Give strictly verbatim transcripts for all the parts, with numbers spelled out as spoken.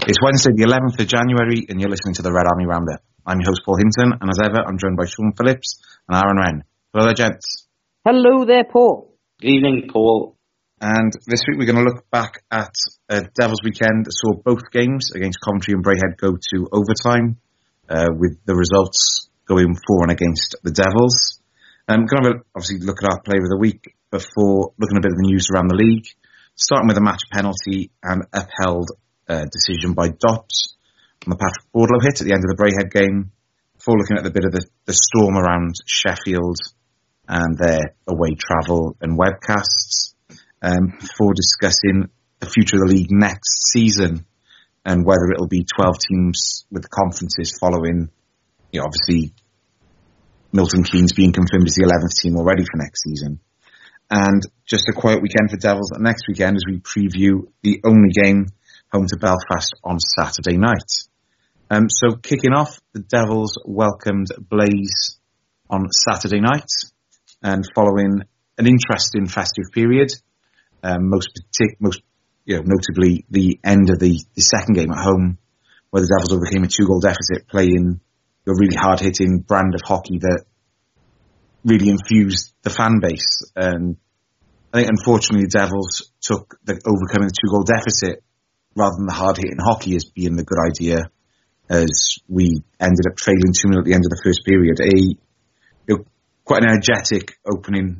It's Wednesday the eleventh of January and you're listening to the Red Army Roundup. I'm your host Paul Hinton and as ever I'm joined by Sean Phillips and Aaron Wren. Hello there gents. Hello there Paul. Good evening Paul. And this week we're going to look back at uh, Devils weekend that saw both games against Coventry and Braehead go to overtime uh, with the results going for and against the Devils. Um, we're going to obviously look at our player of the week before looking at a bit of the news around the league, starting with a match penalty and upheld Uh, decision by Dops on the Patrick Bordeleau hit at the end of the Braehead game, before looking at a bit of the, the storm around Sheffield and their away travel and webcasts, um, before discussing the future of the league next season and whether it'll be twelve teams with the conferences following, you know, obviously Milton Keynes being confirmed as the eleventh team already for next season. And just a quiet weekend for Devils next weekend as we preview the only game home to Belfast on Saturday night. Um, so kicking off, the Devils welcomed Blaze on Saturday night, and following an interesting festive period, um, most partic- most you know, notably the end of the, the second game at home, where the Devils overcame a two-goal deficit, playing a really hard-hitting brand of hockey that really infused the fan base. And I think, unfortunately, the Devils took the overcoming the two-goal deficit rather than the hard-hitting hockey as being the good idea, as we ended up trailing two nil at the end of the first period. A you know, quite an energetic opening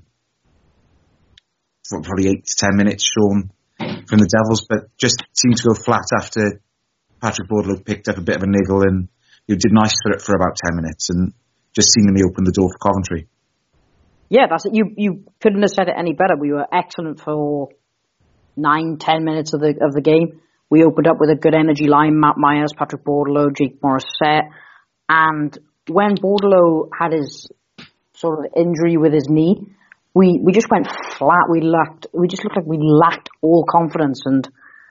for probably eight to ten minutes, Sean, from the Devils, but just seemed to go flat after Patrick Bordeleau picked up a bit of a niggle and you know, did nice for it for about ten minutes and just seemingly opened the door for Coventry. Yeah, that's it. You you couldn't have said it any better. We were excellent for nine, ten minutes of the of the game. We opened up with a good energy line, Matt Myers, Patrick Bordeleau, Jake Morissette. And when Bordeleau had his sort of injury with his knee, we, we just went flat. We lacked, we just looked like we lacked all confidence. And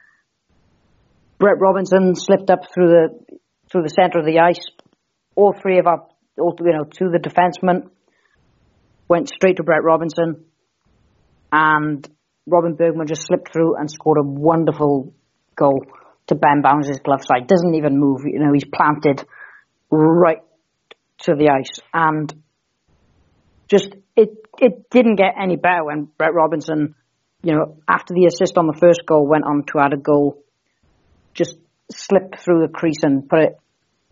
Brett Robinson slipped up through the, through the center of the ice. All three of our, all, you know, two of the defensemen went straight to Brett Robinson. And Robin Bergman just slipped through and scored a wonderful goal to Ben Bounds' glove side. Doesn't even move, you know, he's planted right to the ice. And just, it it didn't get any better when Brett Robinson, you know, after the assist on the first goal, went on to add a goal, just slipped through the crease and put it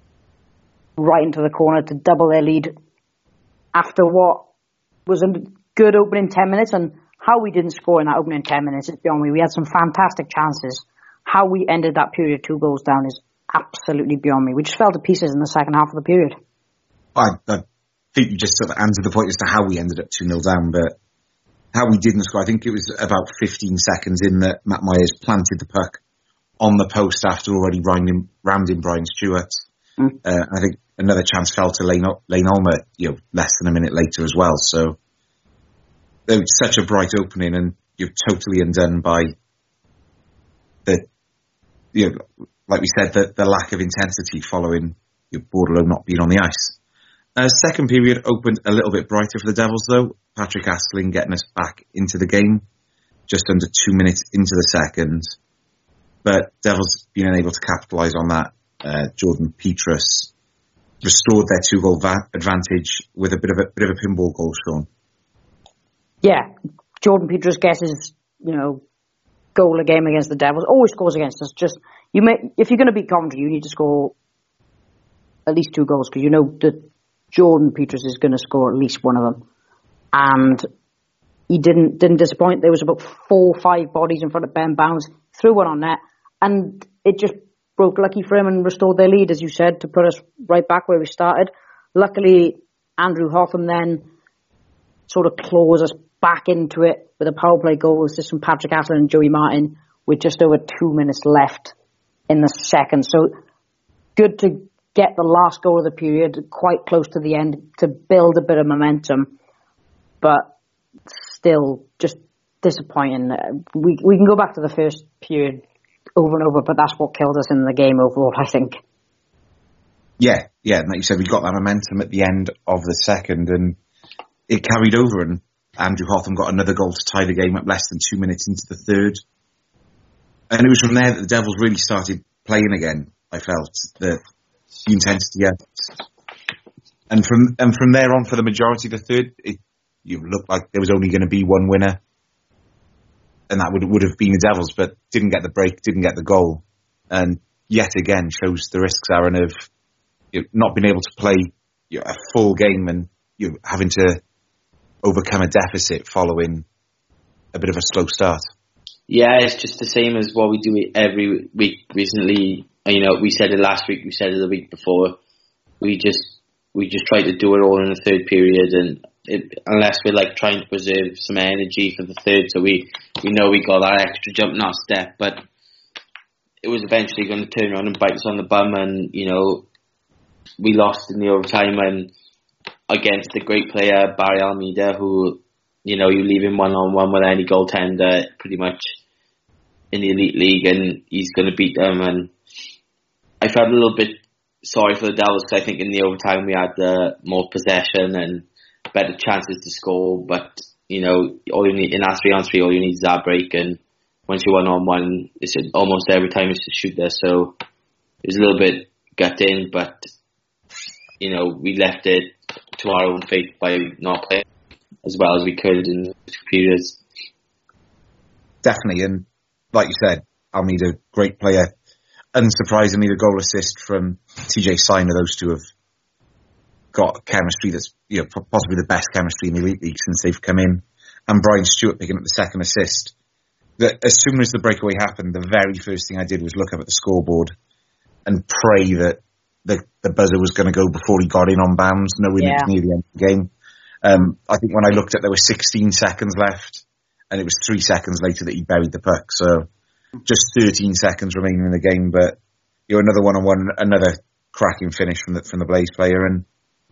right into the corner to double their lead after what was a good opening ten minutes. And how we didn't score in that opening ten minutes is beyond me. We had some fantastic chances. How we ended that period two goals down is absolutely beyond me. We just fell to pieces in the second half of the period. I, I think you just sort of answered the point as to how we ended up two nil down, but how we didn't score, I think it was about fifteen seconds in that Matt Myers planted the puck on the post after already rounding, rounding Brian Stewart. Mm. Uh, I think another chance fell to Lane, Lane Ulmer, you know, less than a minute later as well. So it was such a bright opening and you're totally undone by the, you know, like we said, the, the lack of intensity following you know, Bordeleau not being on the ice. Uh, second period opened a little bit brighter for the Devils, though. Patrick Astling getting us back into the game, just under two minutes into the second. But Devils being unable to capitalise on that. Uh, Jordan Petrus restored their two-goal va- advantage with a bit of a bit of a pinball goal, Sean. Yeah, Jordan Petrus gets his, you know, goal a game against the Devils. Always scores against us. Just you may, if you're going to beat Coventry, you need to score at least two goals because you know that Jordan Petrus is going to score at least one of them. And he didn't didn't disappoint. There was about four or five bodies in front of Ben Bounds, threw one on net, and it just broke lucky for him and restored their lead, as you said, to put us right back where we started. Luckily, Andrew Hotham then sort of claws us back into it with a power play goal assist from Patrick Astling and Joey Martin with just over two minutes left in the second. So good to get the last goal of the period quite close to the end to build a bit of momentum, but still just disappointing. We we can go back to the first period over and over, but that's what killed us in the game overall, I think. Yeah, yeah, and like you said, we got that momentum at the end of the second, and it carried over, and Andrew Hotham got another goal to tie the game up less than two minutes into the third. And it was from there that the Devils really started playing again. I felt the, the intensity, yeah. And from and from there on, for the majority of the third, it you looked like there was only going to be one winner, and that would would have been the Devils, but didn't get the break, didn't get the goal, and yet again shows the risks, Aaron, of you know, not being able to play you know, a full game and you know, having to overcome a deficit following a bit of a slow start. Yeah, it's just the same as what we do every week recently. You know, we said it last week, we said it the week before. We just we just try to do it all in the third period, and it, unless we're like trying to preserve some energy for the third, so we, we know we got that extra jump in our step, but it was eventually going to turn around and bite us on the bum, and you know, we lost in the overtime and against the great player Barry Almeida, who, you know, you leave him one on one with any goaltender pretty much in the elite league, and he's going to beat them. And I felt a little bit sorry for the Devils because I think in the overtime we had uh, more possession and better chances to score. But you know, all you need in our three on three, all you need is that break, and once you're one on one, it's almost every time it's just shoot there. So it was a little bit gutting, but you know, we left it to our own fate by not playing as well as we could in the two periods. Definitely, and like you said, Almeida, great player. Unsurprisingly, the goal assist from T J Seiner, those two have got chemistry that's you know possibly the best chemistry in the Elite League since they've come in. And Brian Stewart picking up the second assist. That as soon as the breakaway happened, the very first thing I did was look up at the scoreboard and pray that the, the buzzer was going to go before he got in on bounds, knowing yeah. it was near the end of the game. Um, I think when I looked at, there were sixteen seconds left, and it was three seconds later that he buried the puck. So just thirteen seconds remaining in the game, but you know, another one-on-one, another cracking finish from the from the Blaze player, and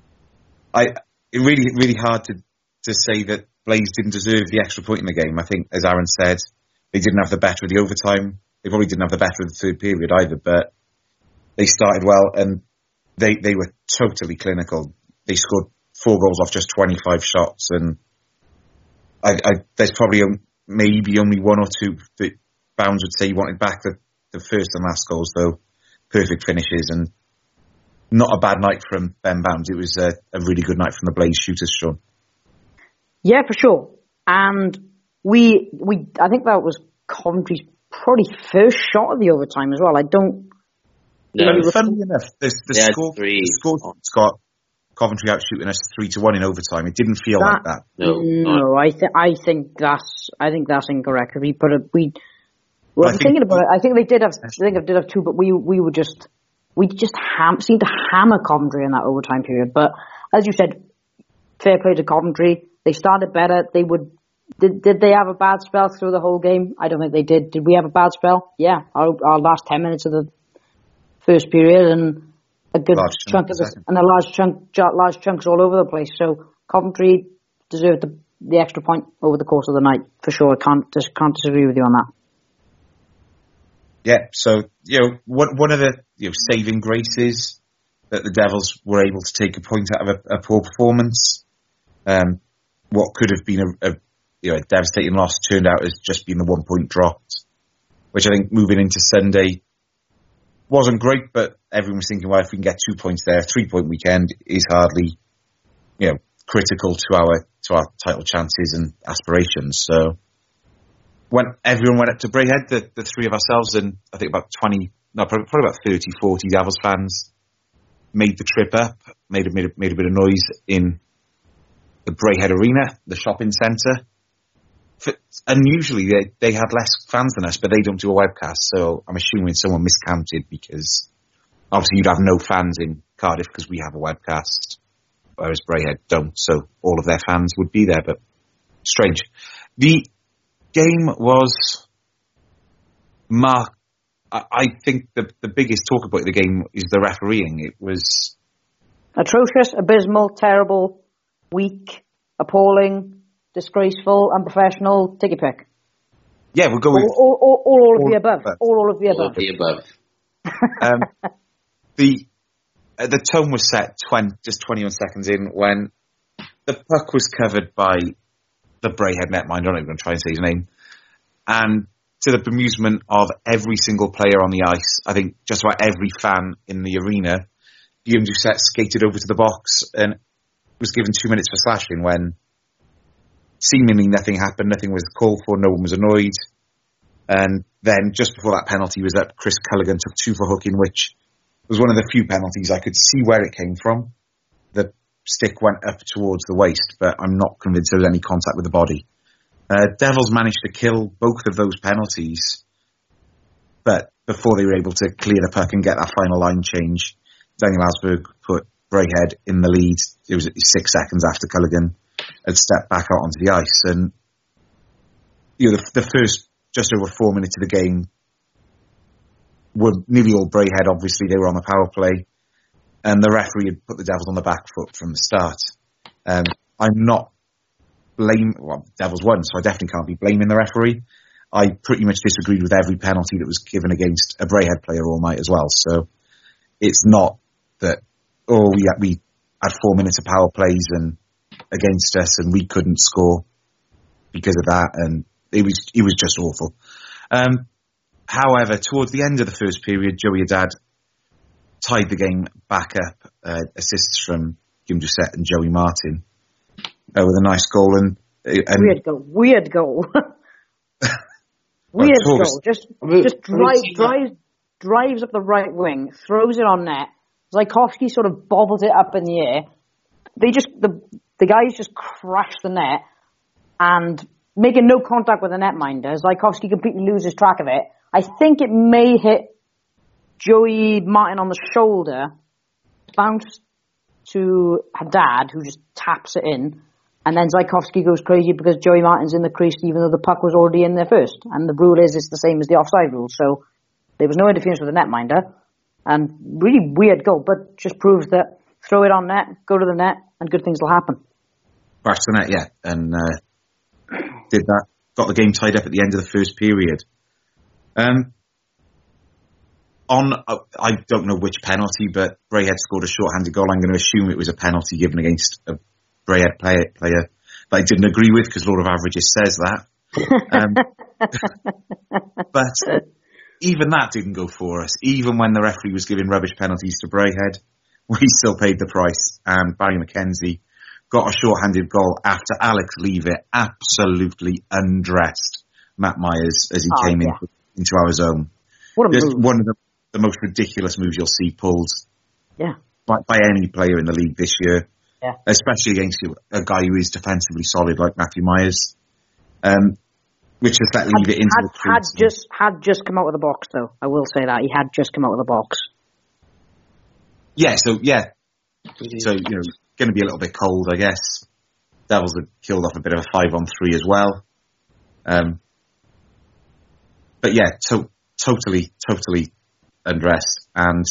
I it really really hard to to say that Blaze didn't deserve the extra point in the game. I think, as Aaron said, they didn't have the better of the overtime. They probably didn't have the better of the third period either, but they started well and they they were totally clinical. They scored four goals off just twenty-five shots, and I, I, there's probably maybe only one or two that Bounds would say he wanted back. The, the first and last goals, though, perfect finishes and not a bad night from Ben Bounds. It was a, a really good night from the Blaze shooters, Sean. Yeah, for sure. And we, we, I think that was Coventry's probably first shot of the overtime as well. I don't. No, you know, funnily enough, the, the yeah, score, three. the score got Coventry out shooting us three to one in overtime. It didn't feel that, like that. No, no, I think I think that's I think that's incorrect. We put a we. Well, I'm thinking about it. I think they did have. I think they did have two, but we we were just we just ham, seemed to hammer Coventry in that overtime period. But as you said, fair play to Coventry. They started better. They would. Did did they have a bad spell through the whole game? I don't think they did. Did we have a bad spell? Yeah, our, our last ten minutes of the first period and a good large chunk of the, and a large chunk large chunks all over the place. So Coventry deserved the, the extra point over the course of the night for sure. I can't just can't disagree with you on that. Yeah, so you know one one of the you know saving graces that the Devils were able to take a point out of a, a poor performance. Um, what could have been a, a you know a devastating loss turned out as just being the one point dropped, which I think moving into Sunday wasn't great. But everyone was thinking, well, if we can get two points there, a three point weekend is hardly you know critical to our to our title chances and aspirations. So when everyone went up to Braehead, the, the three of ourselves and I think about twenty, no, probably, probably about thirty, forty Devils fans made the trip up, made a, made a, made a bit of noise in the Braehead Arena, the shopping centre. For, unusually, they, they had less fans than us, but they don't do a webcast, so I'm assuming someone miscounted because obviously you'd have no fans in Cardiff because we have a webcast, whereas Braehead don't, so all of their fans would be there, but strange. The game was marked. I, I think the the biggest talk about the game is the refereeing. It was atrocious, abysmal, terrible, weak, appalling, disgraceful, unprofessional. Take your pick. Yeah, we'll go with all, all, all, all, all of the above. above. All, all of the all above. of the above. um, the uh, the tone was set twenty, just twenty-one seconds in when the puck was covered by the Braehead netminder. I'm not even going to try and say his name. And to the bemusement of every single player on the ice, I think just about every fan in the arena, Guillaume Doucet skated over to the box and was given two minutes for slashing when seemingly nothing happened, nothing was called for, no one was annoyed. And then just before that penalty was up, Chris Culligan took two for hooking, which was one of the few penalties I could see where it came from. The stick went up towards the waist, but I'm not convinced there was any contact with the body. Uh, Devils managed to kill both of those penalties, but before they were able to clear the puck and get that final line change, Daniel Alsberg put Braehead in the lead. It was six seconds after Culligan had stepped back out onto the ice. And you know, the, the first just over four minutes of the game were nearly all Braehead. Obviously, they were on the power play, and the referee had put the Devils on the back foot from the start. Um, I'm not blame. Well, Devils won, so I definitely can't be blaming the referee. I pretty much disagreed with every penalty that was given against a Braehead player all night as well. So it's not that oh we had, we had four minutes of power plays and against us and we couldn't score because of that, and it was it was just awful. Um, however, towards the end of the first period, Joey Haddad tied the game back up. Uh, assists from Guillaume Doucet and Joey Martin uh, with a nice goal and, and weird goal, weird goal, weird well, goal. Just just drive, drives drives up the right wing, throws it on net. Zajkowski sort of bobbles it up in the air. They just the the guys just crash the net and making no contact with the netminder. Zajkowski completely loses track of it. I think it may hit Joey Martin on the shoulder, bounce to Haddad, who just taps it in, and then Zajkowski goes crazy because Joey Martin's in the crease even though the puck was already in there first. And the rule is it's the same as the offside rule, so there was no interference with the netminder. And really weird goal, but just proves that throw it on net, go to the net, and good things will happen. Crash the net, yeah, and uh, did that. Got the game tied up at the end of the first period. Um, on, uh, I don't know which penalty, but Braehead scored a short-handed goal. I'm going to assume it was a penalty given against a Braehead player, player that I didn't agree with because Law of Averages says that. Um, but even that didn't go for us. Even when the referee was giving rubbish penalties to Braehead, we still paid the price. And Barry McKenzie got a short-handed goal after Alex Leavitt absolutely undressed Matt Myers as he oh, came yeah. in, into our zone. What a Just move. one of the, the most ridiculous moves you'll see pulled yeah. by, by any player in the league this year, yeah. especially against a guy who is defensively solid like Matthew Myers. Um, Which just let Leavitt into had, the crease. Had just, had just come out of the box, though. I will say that. He had just come out of the box. Yeah, so, yeah. So, you know, going to be a little bit cold, I guess. Devils had killed off a bit of a five on three as well. Um, but, yeah, to- totally, totally undressed. And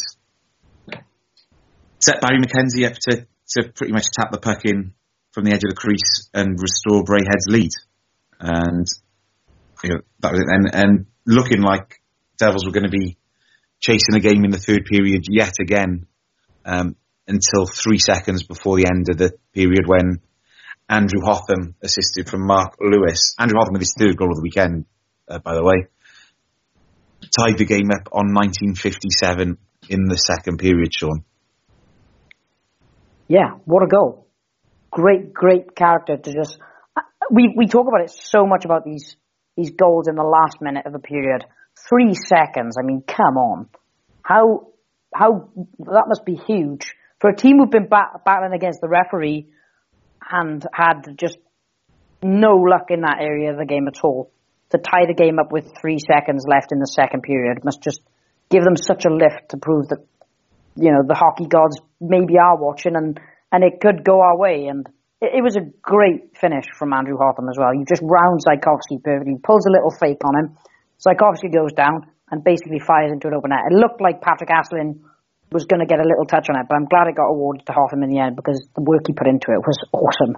set Barry McKenzie up to, to pretty much tap the puck in from the edge of the crease and restore Braehead's lead. And you know, that was it. And, and looking like Devils were going to be chasing the game in the third period yet again, um, until three seconds before the end of the period when Andrew Hotham assisted from Mark Lewis. Andrew Hotham with his third goal of the weekend, uh, by the way, tied the game up on nineteen fifty-seven in the second period, Sean. Yeah, what a goal. Great, great character to just... We we talk about it so much about these these goals in the last minute of a period. Three seconds. I mean, come on. How how that must be huge for a team who've been bat- battling against the referee and had just no luck in that area of the game at all. To tie the game up with three seconds left in the second period must just give them such a lift to prove that, you know, the hockey gods maybe are watching and, and it could go our way. And it was a great finish from Andrew Hotham as well. You just round Zajkowski perfectly, pulls a little fake on him. Zajkowski goes down and basically fires into an open net. It looked like Patrick Asselin was going to get a little touch on it, but I'm glad it got awarded to Hotham in the end because the work he put into it was awesome.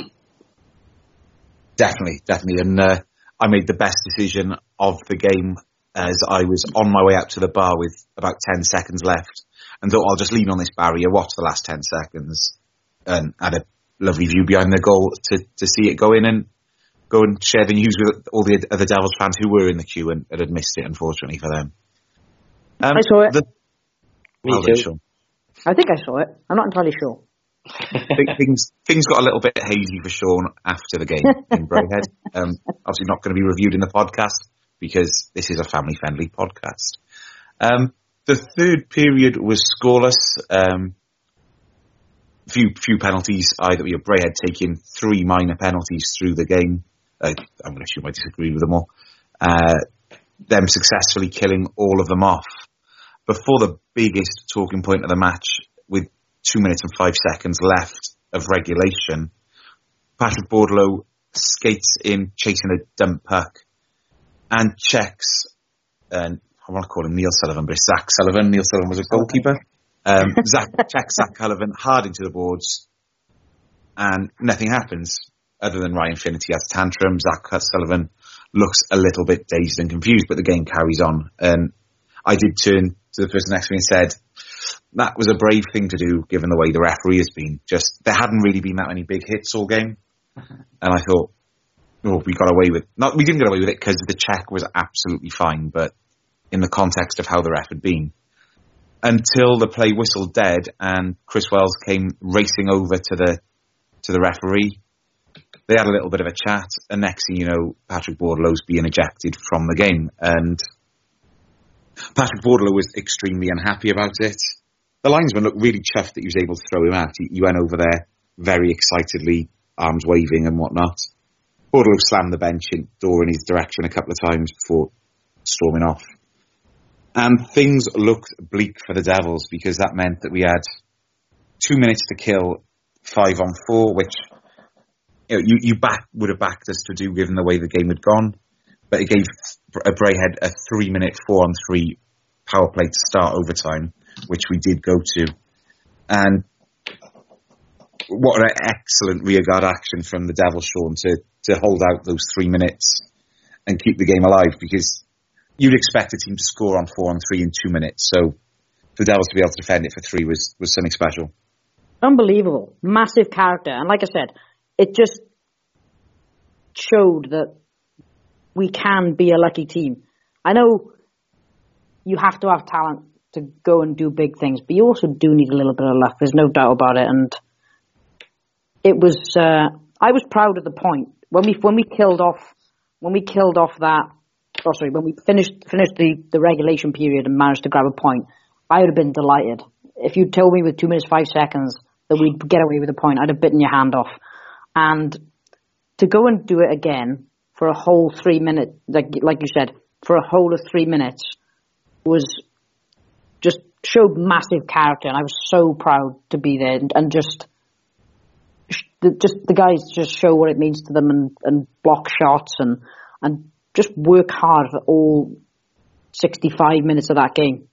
Definitely, definitely. And uh, I made the best decision of the game as I was on my way out to the bar with about ten seconds left and thought I'll just lean on this barrier, watch the last ten seconds and had a lovely view behind the goal to, to see it go in. And go and share the news with all the other Devils fans who were in the queue and, and had missed it, unfortunately for them. Um, I saw it. The, Me oh, too. Sure. I think I saw it. I'm not entirely sure. things things got a little bit hazy for Sean after the game in Braehead. Um, obviously not going to be reviewed in the podcast because this is a family-friendly podcast. Um, the third period was scoreless. Um, few few penalties. Either we have Braehead taking three minor penalties through the game. Uh, I'm going to assume I disagree with them all. Uh, them successfully killing all of them off. Before the biggest talking point of the match, with two minutes and five seconds left of regulation, Patrick Bordelow skates in, chasing a dump puck, and checks, and I want to call him Neil Sullivan, but it's Zach Sullivan. Neil Sullivan was a goalkeeper. Um, Zach checks Zach Sullivan hard into the boards, and nothing happens other than Ryan Finnerty has a tantrum. Zach Sullivan looks a little bit dazed and confused, but the game carries on. And I did turn to the person next to me and said, that was a brave thing to do, given the way the referee has been. Just, there hadn't really been that many big hits all game. And I thought, oh, we got away with, not, we didn't get away with it because the check was absolutely fine, but in the context of how the ref had been. Until the play whistled dead and Chris Wells came racing over to the, to the referee. They had a little bit of a chat, and next thing you know, Patrick Bordelow's being ejected from the game. And Patrick Bordelow was extremely unhappy about it. The linesman looked really chuffed that he was able to throw him out. He, he went over there very excitedly, arms waving and whatnot. Bordelow slammed the bench in, door in his direction a couple of times before storming off. And things looked bleak for the Devils because that meant that we had two minutes to kill, five on four, which you know, you, you back, would have backed us to do given the way the game had gone. But it gave a Braehead a three-minute four-on-three power play to start overtime, which we did go to. And what an excellent rearguard action from the Devils, Sean, to, to hold out those three minutes and keep the game alive, because you'd expect a team to score on four-on-three in two minutes. So for the Devils to be able to defend it for three was, was something special. Unbelievable. Massive character. And like I said, it just showed that we can be a lucky team. I know you have to have talent to go and do big things, but you also do need a little bit of luck. There's no doubt about it. And it was, uh, I was proud of the point when we when we killed off when we killed off that. Oh, sorry, when we finished finished the, the regulation period and managed to grab a point, I would have been delighted. If you told me with two minutes five seconds that we'd get away with a point, I'd have bitten your hand off. And to go and do it again for a whole three minutes, like like you said, for a whole of three minutes, was just showed massive character, and I was so proud to be there and, and just, just the guys just show what it means to them and, and block shots and and just work hard for all sixty-five minutes of that game.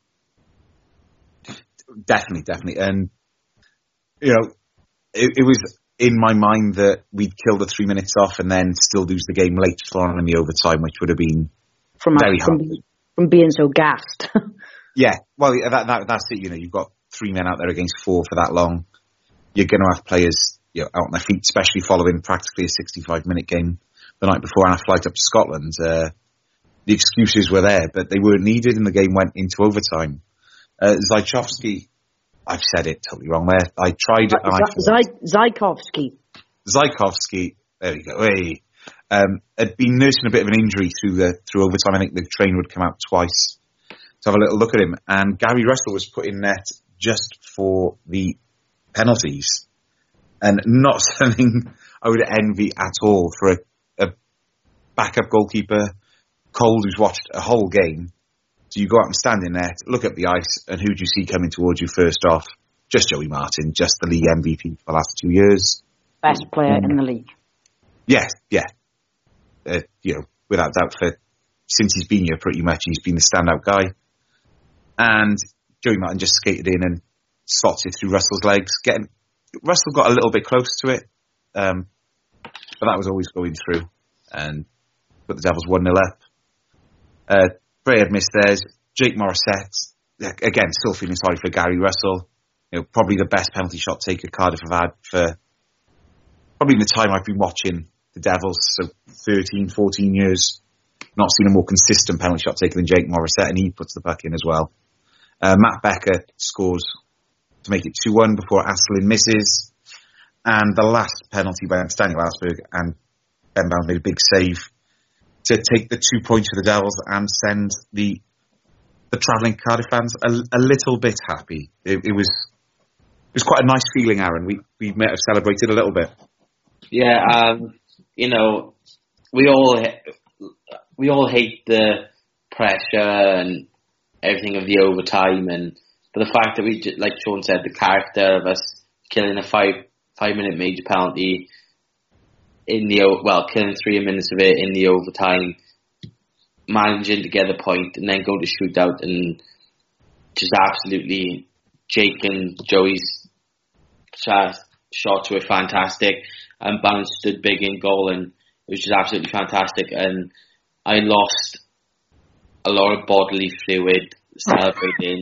Definitely, definitely, and you know, it, it was in my mind that we'd kill the three minutes off and then still lose the game later on in the overtime, which would have been from very from, hard. From being so gassed. Yeah, well, that, that that's it. You know, you've got three men out there against four for that long. You're going to have players, you know, out on their feet, especially following practically a sixty-five minute game the night before and a flight up to Scotland. Uh, the excuses were there, but they weren't needed, and the game went into overtime. Uh, Zajchovsky, I've said it totally wrong there. I tried it. Z- Zajkovsky. Zajkovsky. There we go. Hey. Um, had been nursing a bit of an injury through the through overtime. I think the train would come out twice to have a little look at him. And Gary Russell was put in net just for the penalties, and not something I would envy at all for a, a backup goalkeeper, cold, who's watched a whole game. So you go out and stand in net, look at the ice, and who do you see coming towards you first off? Just Joey Martin, just the league M V P for the last two years. Best player um, in the league. Yes, yeah. Uh, you know, without doubt, for since he's been here, pretty much he's been the standout guy. And Joey Martin just skated in and slots it through Russell's legs. Getting Russell got a little bit close to it, um, but that was always going through. And put the Devils one nil up. Uh, Bray had missed theirs. Jake Morissette, again, still feeling sorry for Gary Russell. You know, probably the best penalty shot taker Cardiff have had for probably in the time I've been watching the Devils. So thirteen, fourteen years, not seen a more consistent penalty shot taker than Jake Morissette, and he puts the puck in as well. Uh, Matt Becker scores to make it two one before Aslin misses. And the last penalty went to Daniel Asberg, and Ben Bounds made a big save to take the two points for the Devils and send the the travelling Cardiff fans a, a little bit happy. It, it was it was quite a nice feeling, Aaron. We we might have celebrated a little bit. Yeah, um, you know, we all we all hate the pressure and everything of the overtime, and but the fact that we, like Sean said, the character of us killing a five five minute major penalty in the well, killing three minutes of it in the overtime, managing to get a point, and then go to shootout, and just absolutely Jake and Joey's shots shots were fantastic, and Bounds stood big in goal, and it was just absolutely fantastic. And I lost a lot of bodily fluid celebrating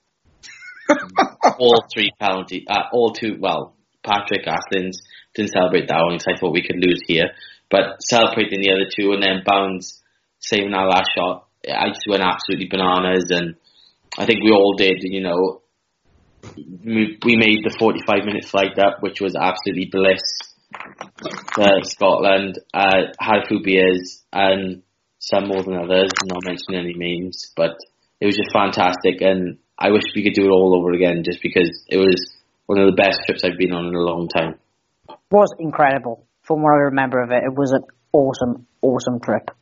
all three penalty, uh, all two. Well, Patrick Aslin's didn't celebrate that one because I thought we could lose here, but celebrating the other two, and then Bounds saving our last shot, I just went absolutely bananas, and I think we all did. You know, we, we made the forty-five minute flight up, which was absolutely bliss to Scotland. Uh, had a few beers, and some more than others, not mentioning any names, but it was just fantastic, and I wish we could do it all over again, just because it was one of the best trips I've been on in a long time. It was incredible. From what I remember of it, it was an awesome, awesome trip.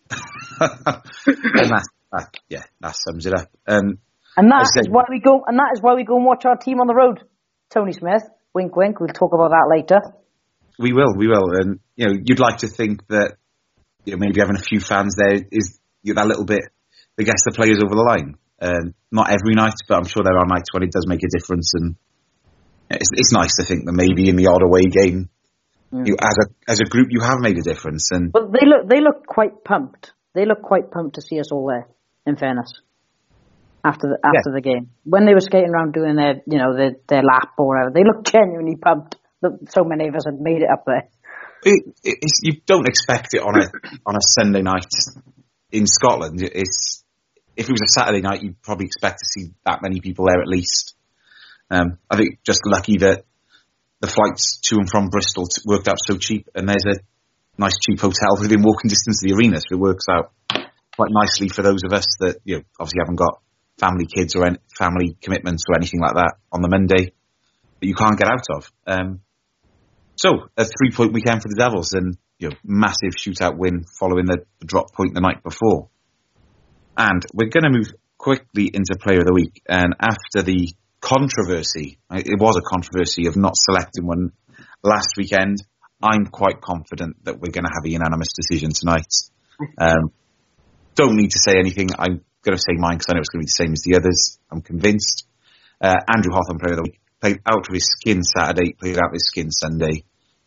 and that, that, yeah, that sums it up. Um, and that is why we go. And that is why we go and watch our team on the road. Tony Smith, wink, wink. We'll talk about that later. We will, we will. And you know, you'd like to think that, you know, maybe having a few fans there is, you know, that little bit that gets the players over the line. Um, not every night, but I'm sure there are nights when it does make a difference, and it's, it's nice to think that maybe in the odd away game, mm. you as a as a group, you have made a difference. And but they look they look quite pumped. They look quite pumped to see us all there. In fairness, after the after yeah. the game, when they were skating around doing their you know their their lap or whatever, they looked genuinely pumped that so many of us had made it up there. It, it's, you don't expect it on a on a Sunday night in Scotland. It's if it was a Saturday night, you'd probably expect to see that many people there at least. Um, I think just lucky that the flights to and from Bristol worked out so cheap, and there's a nice cheap hotel within walking distance of the arena, so it works out quite nicely for those of us that, you know, obviously haven't got family kids or any family commitments or anything like that on the Monday that you can't get out of. Um, so a three-point weekend for the Devils, and you know, massive shootout win following the, the drop point the night before. And we're going to move quickly into Player of the Week. And after the controversy, it was a controversy of not selecting one last weekend, I'm quite confident that we're going to have a unanimous decision tonight. Um, don't need to say anything. I'm going to say mine because I know it's going to be the same as the others. I'm convinced. Uh, Andrew Hawthorne, Player of the Week, played out of his skin Saturday, played out of his skin Sunday.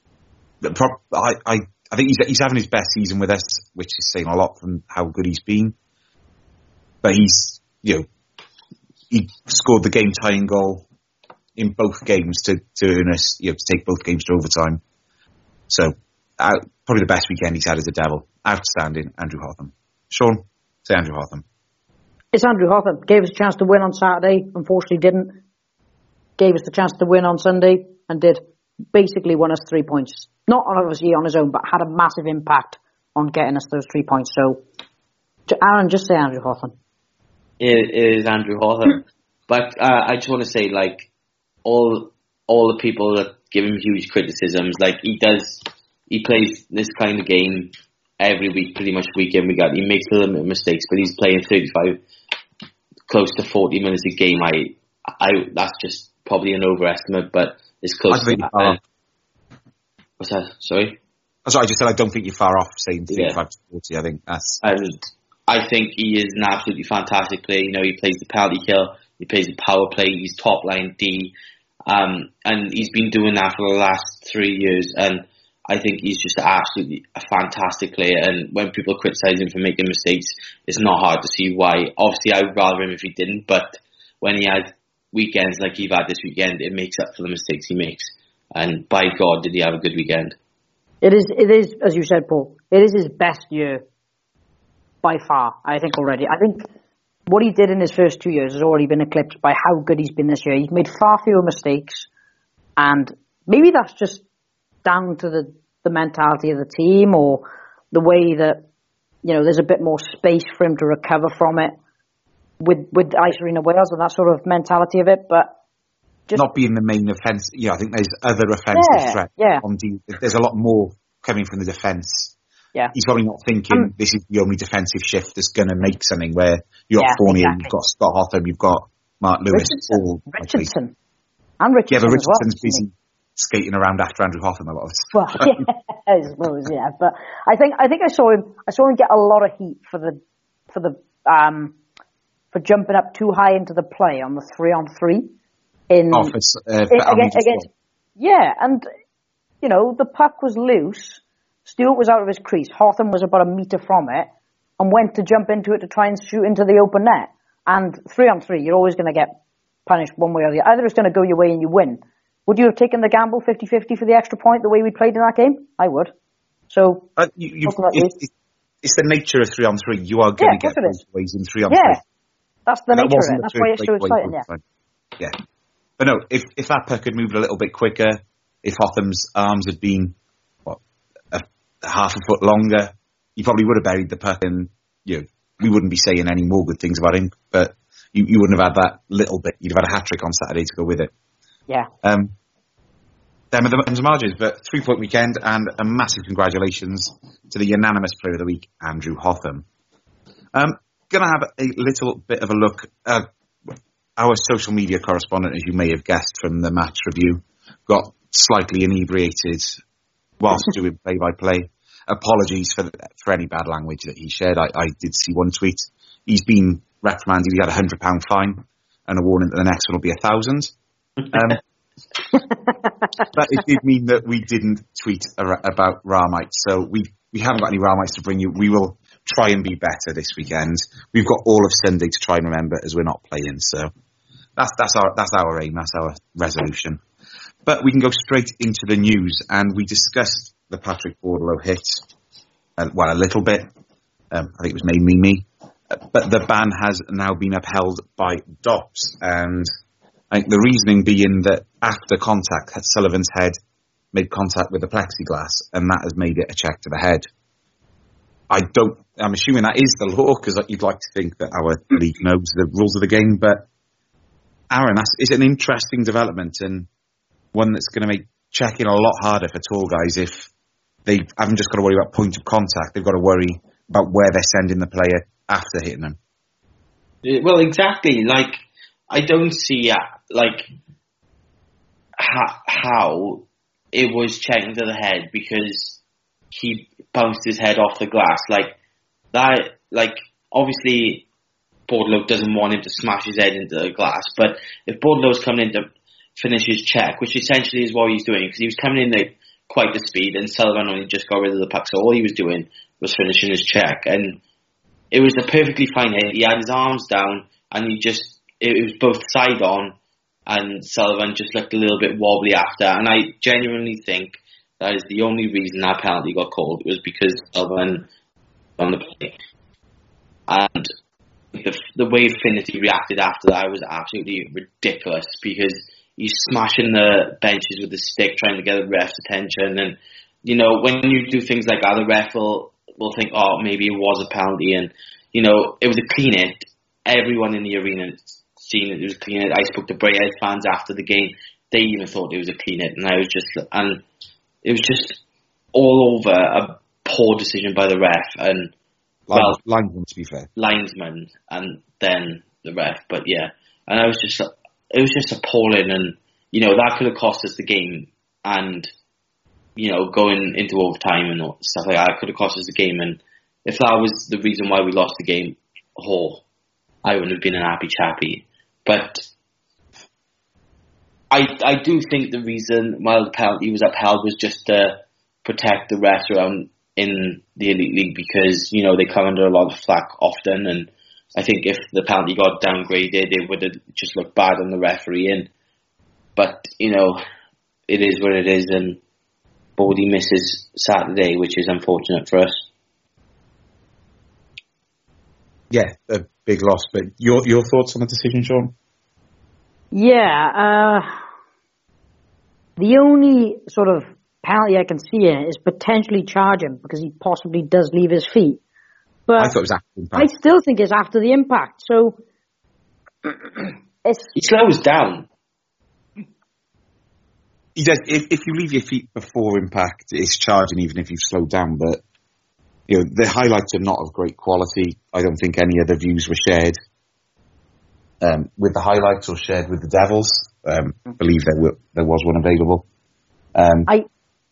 I, I, I think he's, he's having his best season with us, which is saying a lot from how good he's been. But he's, you know, he scored the game-tying goal in both games to, to earn us, you know, to take both games to overtime. So, uh, probably the best weekend he's had as a Devil. Outstanding, Andrew Hawthorne. Sean, say Andrew Hawthorne. It's Andrew Hawthorne. Gave us a chance to win on Saturday, unfortunately didn't. Gave us the chance to win on Sunday, and did. Basically won us three points. Not obviously on his own, but had a massive impact on getting us those three points. So, Aaron, just say Andrew Hawthorne. It is Andrew Hawthorne. But uh, I just want to say, like, all all the people that give him huge criticisms, like, he does, he plays this kind of game every week, pretty much week in, week out. He makes a little bit of mistakes, but he's playing thirty-five, close to forty minutes a game. I, I, that's just probably an overestimate, but it's close to that. Uh, what's that? Sorry? Oh, sorry, I just said I don't think you're far off saying thirty-five yeah. to forty. I think that's... And I think he is an absolutely fantastic player. You know, he plays the penalty kill, he plays the power play, he's top line D, um, and he's been doing that for the last three years, and I think he's just absolutely a fantastic player, and when people criticise him for making mistakes, it's not hard to see why. Obviously, I would rather him if he didn't, but when he has weekends like he's had this weekend, it makes up for the mistakes he makes, and by God, did he have a good weekend. It is, it is, as you said, Paul, it is his best year by far, I think already. I think what he did in his first two years has already been eclipsed by how good he's been this year. He's made far fewer mistakes, and maybe that's just down to the, the mentality of the team or the way that, you know, there's a bit more space for him to recover from it with, with Ice Arena Wales and that sort of mentality of it, but just not being the main offence, yeah, I think there's other offensive yeah, threats. Yeah. On D- there's a lot more coming from the defence. Yeah. He's probably not thinking um, this is the only defensive shift that's going to make something where you've got yeah, Fournier, exactly. you've got Scott Hotham, you've got Mark Lewis. Richardson. All Richardson. And Richardson. Yeah, but Richardson's well, busy skating around after Andrew Hotham a lot of the Well, yeah, I suppose, yeah. But I think I think I saw him I saw him get a lot of heat for the for the um for jumping up too high into the play on the three on three. In, oh, for, uh, in against, against, yeah, and you know the puck was loose. Stewart was out of his crease. Hotham was about a metre from it, and went to jump into it to try and shoot into the open net. And three on three, you're always going to get punished one way or the other. Either it's going to go your way and you win. Would you have taken the gamble fifty-fifty for the extra point the way we played in that game? I would. So uh, you, it, it, it's the nature of three on three. You are going yeah, to get both ways in three on yeah, three. That's the that nature of it. That's why it's so exciting. Yeah. Yeah. But no, if if that puck had moved a little bit quicker, if Hotham's arms had been what a, a half a foot longer, he probably would have buried the puck, and you know, we wouldn't be saying any more good things about him. But you, you wouldn't have had that little bit. You'd have had a hat trick on Saturday to go with it. Yeah. Um. Them are the men's margins, but three point weekend, and a massive congratulations to the unanimous player of the week, Andrew Hotham. Um, gonna have a little bit of a look. Uh, Our social media correspondent, as you may have guessed from the match review, got slightly inebriated whilst doing play-by-play. Apologies for for any bad language that he shared. I, I did see one tweet. He's been reprimanded. He had a one hundred pounds fine and a warning that the next one will be a thousand. Um, but it did mean that we didn't tweet about Rarmites. So we, we haven't got any Rarmites to bring you. We will try and be better this weekend. We've got all of Sunday to try and remember as we're not playing. So that's that's our that's our aim. That's our resolution. But we can go straight into the news, and we discussed the Patrick Bordelow hit. Uh, well, a little bit. Um, I think it was mainly me. Uh, but the ban has now been upheld by D O P S, and I think the reasoning being that after contact, Sullivan's head made contact with the plexiglass, and that has made it a check to the head. I don't. I'm assuming that is the law, because you'd like to think that our league knows the rules of the game. But Aaron, that's, it's an interesting development, and one that's going to make checking a lot harder for tall guys if they haven't just got to worry about point of contact. They've got to worry about where they're sending the player after hitting them. Well, exactly. Like, I don't see uh, like how, how it was checking to the head because he bounced his head off the glass. Like that. Like obviously, Bordelow doesn't want him to smash his head into the glass. But if Bordelow's coming in to finish his check, which essentially is what he's doing, because he was coming in at quite the speed, and Sullivan only just got rid of the puck, so all he was doing was finishing his check, and it was a perfectly fine hit. He had his arms down, and he just it, it was both side on, and Sullivan just looked a little bit wobbly after. And I genuinely think that is the only reason that penalty got called. It was because Sullivan on the play, and the, the way Finity reacted after that was absolutely ridiculous, because he's smashing the benches with the stick, trying to get the ref's attention. And, you know, when you do things like that, the ref will, will think, oh, maybe it was a penalty. And, you know, it was a clean hit. Everyone in the arena seen it, it was a clean hit. I spoke to Braehead fans after the game. They even thought it was a clean hit. And I was just, and it was just all over a poor decision by the ref. And, well, linesman, to be fair. Linesman, and then the ref. But, yeah. And I was just, it was just appalling, and, you know, that could have cost us the game, and, you know, going into overtime and stuff like that could have cost us the game. And if that was the reason why we lost the game, oh, I wouldn't have been an happy chappy. But I I do think the reason why the penalty was upheld was just to protect the refs around in the Elite League, because, you know, they come under a lot of flack often, and I think if the penalty got downgraded, it would have just looked bad on the referee. And, but, you know, it is what it is, and Bodie misses Saturday, which is unfortunate for us. Yeah, a big loss. But your your thoughts on the decision, Sean? Yeah, uh, the only sort of penalty I can see in it is potentially charge him because he possibly does leave his feet. But I thought it was after the impact. I still think it's after the impact. So it's He slows down. He does. If, if you leave your feet before impact, it's charging even if you've slowed down. But you know the highlights are not of great quality. I don't think any other views were shared um, with the highlights or shared with the Devils. Um, I believe there were there was one available. Um, I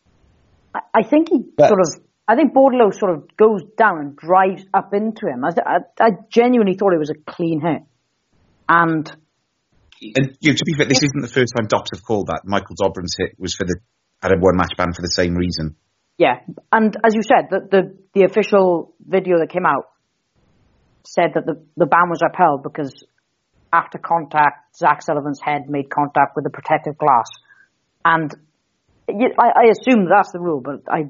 I think he but, sort of I think Bordelot sort of goes down and drives up into him. I, I, I genuinely thought it was a clean hit, and. And you know, to be fair, this isn't the first time Dops have called that. Michael Dobrin's hit was for the had a one match ban for the same reason. Yeah, and as you said, the the, the official video that came out said that the, the ban was upheld because after contact, Zach Sullivan's head made contact with the protective glass, and I, I assume that's the rule, but I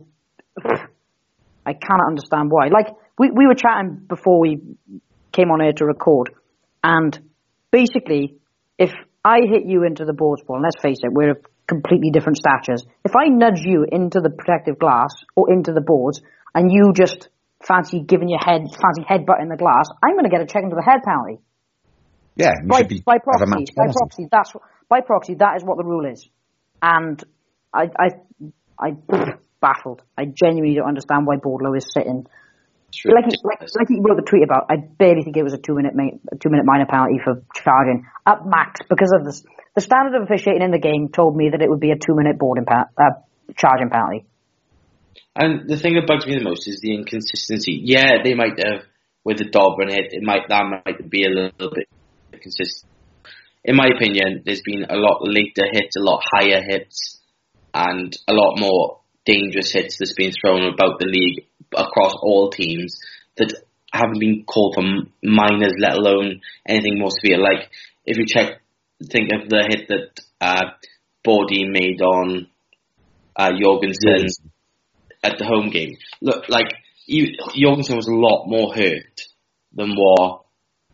I cannot understand why. Like we we were chatting before we came on air to record, and basically. If I hit you into the boards ball, and let's face it, we're of completely different statures. If I nudge you into the protective glass or into the boards, and you just fancy giving your head, fancy headbutt in the glass, I'm going to get a check into the head penalty. Yeah, you by, should be by have a proxy, match by penalty. proxy, that's by proxy. That is what the rule is, and I, I, I baffled. I genuinely don't understand why Bordelot is sitting. Like he, like, like he wrote the tweet about, I barely think it was a two minute a two minute minor penalty for charging up max because of this. The standard of officiating in the game told me that it would be a two minute boarding pa- uh, charging penalty. And the thing that bugs me the most is the inconsistency. Yeah, they might have with the Dobrin hit. It might that might be a little bit consistent. In my opinion, there's been a lot later hits, a lot higher hits, and a lot more dangerous hits that's been thrown about the league across all teams that haven't been called for minors, let alone anything more severe. Like, if you check, think of the hit that uh, Bodie made on uh, Jorgensen yes. at the home game. Look, like, you, Jorgensen was a lot more hurt than what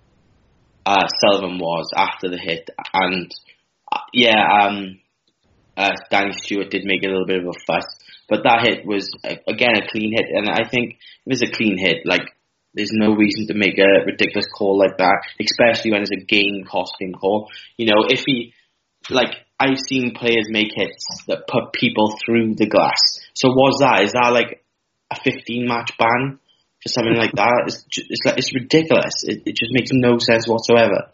uh, Sullivan was after the hit. And, uh, yeah, um, uh, Danny Stewart did make a little bit of a fuss. But that hit was, again, a clean hit. And I think if it's a clean hit, like, there's no reason to make a ridiculous call like that, especially when it's a game-costing call. You know, if he, like, I've seen players make hits that put people through the glass. So was that? Is that, like, a fifteen-match ban for something like that? It's, just, it's, like, it's ridiculous. It, it just makes no sense whatsoever.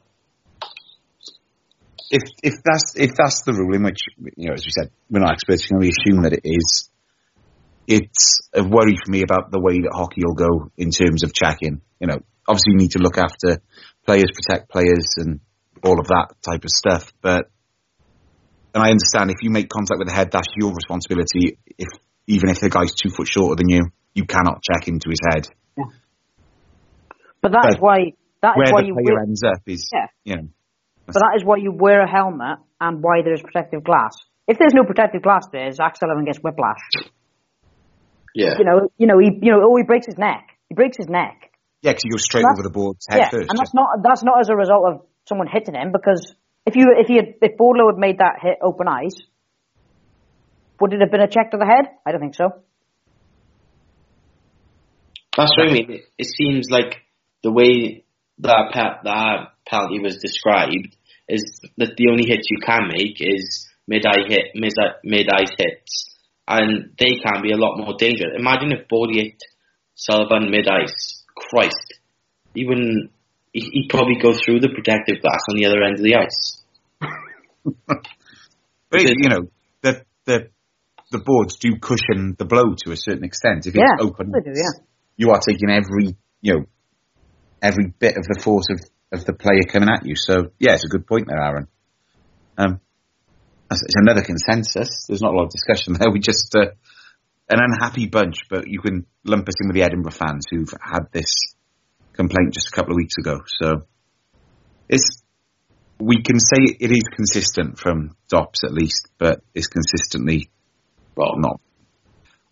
If if that's if that's the rule, in which, you know, as we said, we're not experts, you know, we assume that it is. It's a worry for me about the way that hockey will go in terms of checking. You know, obviously you need to look after players, protect players, and all of that type of stuff. But, and I understand if you make contact with the head, that's your responsibility. If even if the guy's two foot shorter than you, you cannot check into his head. Yeah. But that but is why that where is why the you player wear, ends up is, yeah. you know. But that is why you wear a helmet and why there's protective glass. If there's no protective glass there, Zach Sullivan gets whiplash. Yeah. You know, you know, he, you know, oh, he breaks his neck. He breaks his neck. Yeah, because he goes straight over the boards head yeah, first. and that's not that's not as a result of someone hitting him. Because if you if he had, if Bordelot had made that hit open eyes, would it have been a check to the head? I don't think so. That's what I mean. It seems like the way that pe- that penalty was described is that the only hits you can make is mid-eye hit, mid-eye hits. And they can be a lot more dangerous. Imagine if Bodie hit Sullivan mid-ice. Christ. He wouldn't... He'd probably go through the protective glass on the other end of the ice. But, you know, the, the the boards do cushion the blow to a certain extent. If it's yeah, open, they do, yeah. you are taking every, you know, every bit of the force of, of the player coming at you. So, yeah, it's a good point there, Aaron. Um, It's another consensus. There's not a lot of discussion there. We just uh, an unhappy bunch, but you can lump us in with the Edinburgh fans who've had this complaint just a couple of weeks ago. So it's we can say it is consistent from Dops at least, but it's consistently wrong. Not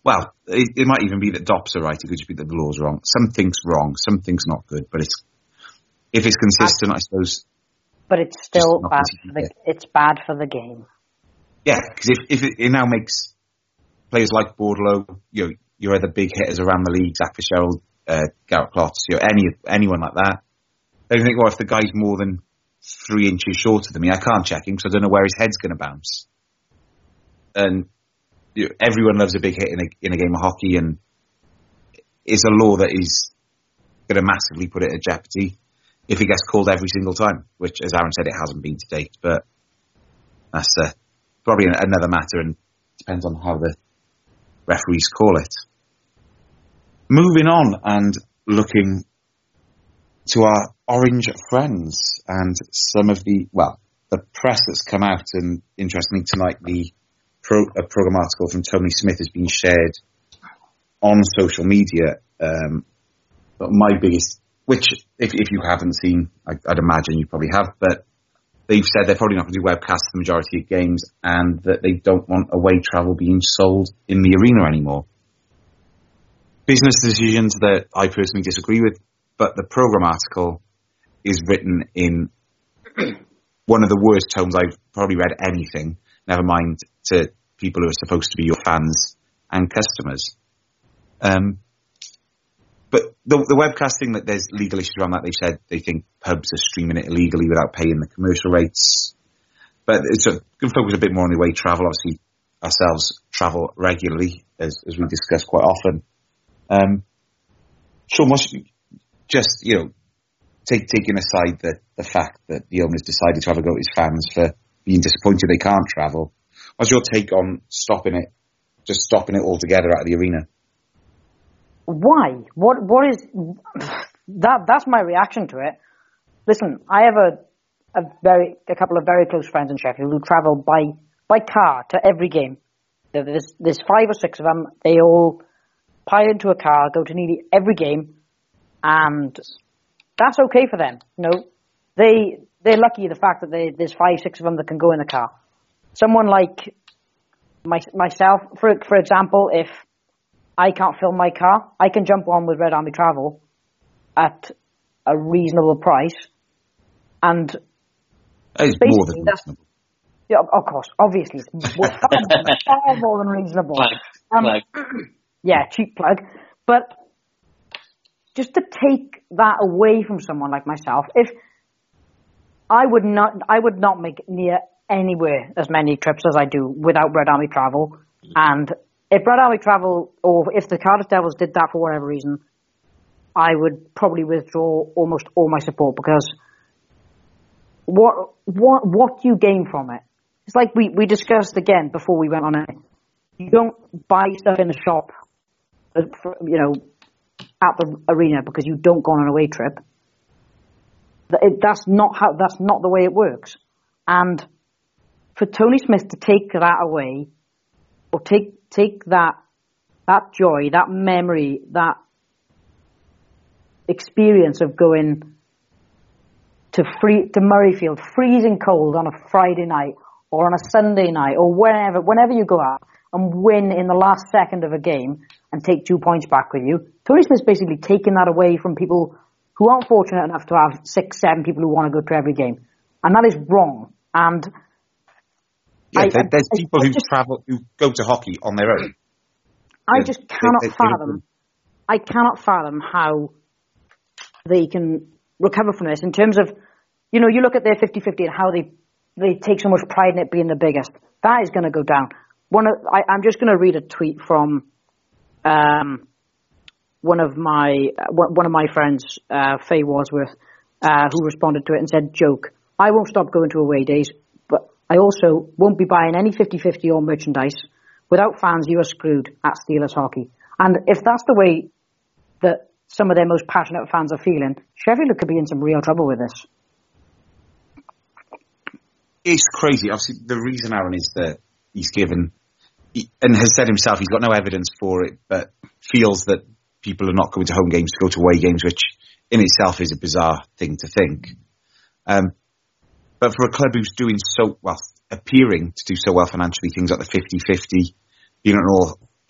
well, it, it might even be that D O P's are right. It could just be that the law's wrong. Something's wrong. Something's not good. But it's if it's consistent, I, I suppose. But it's still bad. For the, it's bad for the game. Yeah, because if if it, it now makes players like Bordeaux, you know, your other big hitters around the league, Zach Fitzgerald, uh, Garrett Klotz, you know, any anyone like that, they think, well, if the guy's more than three inches shorter than me, I can't check him because I don't know where his head's going to bounce. And you know, everyone loves a big hit in a in a game of hockey, and it's a law that is going to massively put it at jeopardy if it gets called every single time, which, as Aaron said, it hasn't been to date. But that's uh, probably another matter, and depends on how the referees call it. Moving on and looking to our Orange friends and some of the, well, the press that's come out, and interestingly tonight the pro, a program article from Tony Smith has been shared on social media. Um, but my biggest, which if, if you haven't seen, I, I'd imagine you probably have, but they've said they're probably not going to do webcasts the majority of games, and that they don't want away travel being sold in the arena anymore. Business decisions that I personally disagree with, but the program article is written in one of the worst tones I've probably read anything, never mind to people who are supposed to be your fans and customers. Um, but the, the webcasting, that there's legal issues around that. They said they think pubs are streaming it illegally without paying the commercial rates. But it's a, can focus a bit more on the away travel. Obviously, ourselves travel regularly, as, as we discuss quite often. Um, Sean, what's, just, you know, take, taking aside the, the fact that the owners decided to have a go at his fans for being disappointed they can't travel, what's your take on stopping it, just stopping it altogether out of the arena? Why? What? What is that? That's my reaction to it. Listen, I have a, a very, a couple of very close friends in Sheffield who travel by by car to every game. There's there's five or six of them. They all pile into a car, go to nearly every game, and that's okay for them. You know, they they're lucky the fact that they, there's five, six of them that can go in the car. Someone like my, myself, for for example, if I can't fill my car, I can jump on with Red Army Travel at a reasonable price, and it's more than reasonable. Yeah, of course, obviously, it's far, far more than reasonable. Plug. Um, Plug. Yeah, cheap plug. But just to take that away from someone like myself, if I would not, I would not make near anywhere as many trips as I do without Red Army Travel. And if Red Army Travel, or if the Cardiff Devils did that for whatever reason, I would probably withdraw almost all my support, because what what what do you gain from it? It's like we, we discussed again before we went on it. You don't buy stuff in the shop, you know, at the arena because you don't go on an away trip. It, that's not how. That's not the way it works. And for Tony Smith to take that away, or take take that that joy, that memory, that experience of going to free to Murrayfield, freezing cold on a Friday night or on a Sunday night or whenever whenever you go out, and win in the last second of a game and take two points back with you. Tony Smith's basically taking that away from people who aren't fortunate enough to have six, seven people who want to go to every game. And that is wrong. And yeah, I, there, there's I, people I who just, travel, who go to hockey on their own. I yeah, just cannot they, they, fathom, I cannot fathom how they can recover from this in terms of, you know, you look at their fifty-fifty and how they, they take so much pride in it being the biggest. That is going to go down. One of, I, I'm just going to read a tweet from um, one of my uh, one of my friends, uh, Faye Wadsworth, uh, who responded to it and said, "Joke. I won't stop going to away days, but I also won't be buying any fifty-fifty or merchandise. Without fans, you are screwed at Steelers Hockey." And if that's the way that some of their most passionate fans are feeling, Sheffield could be in some real trouble with this. It's crazy. Obviously, the reason, Aaron, is that he's given, he, and has said himself, he's got no evidence for it, but feels that people are not going to home games to go to away games, which in itself is a bizarre thing to think. Um, but for a club who's doing so well, appearing to do so well financially, things like the fifty-fifty, being an all,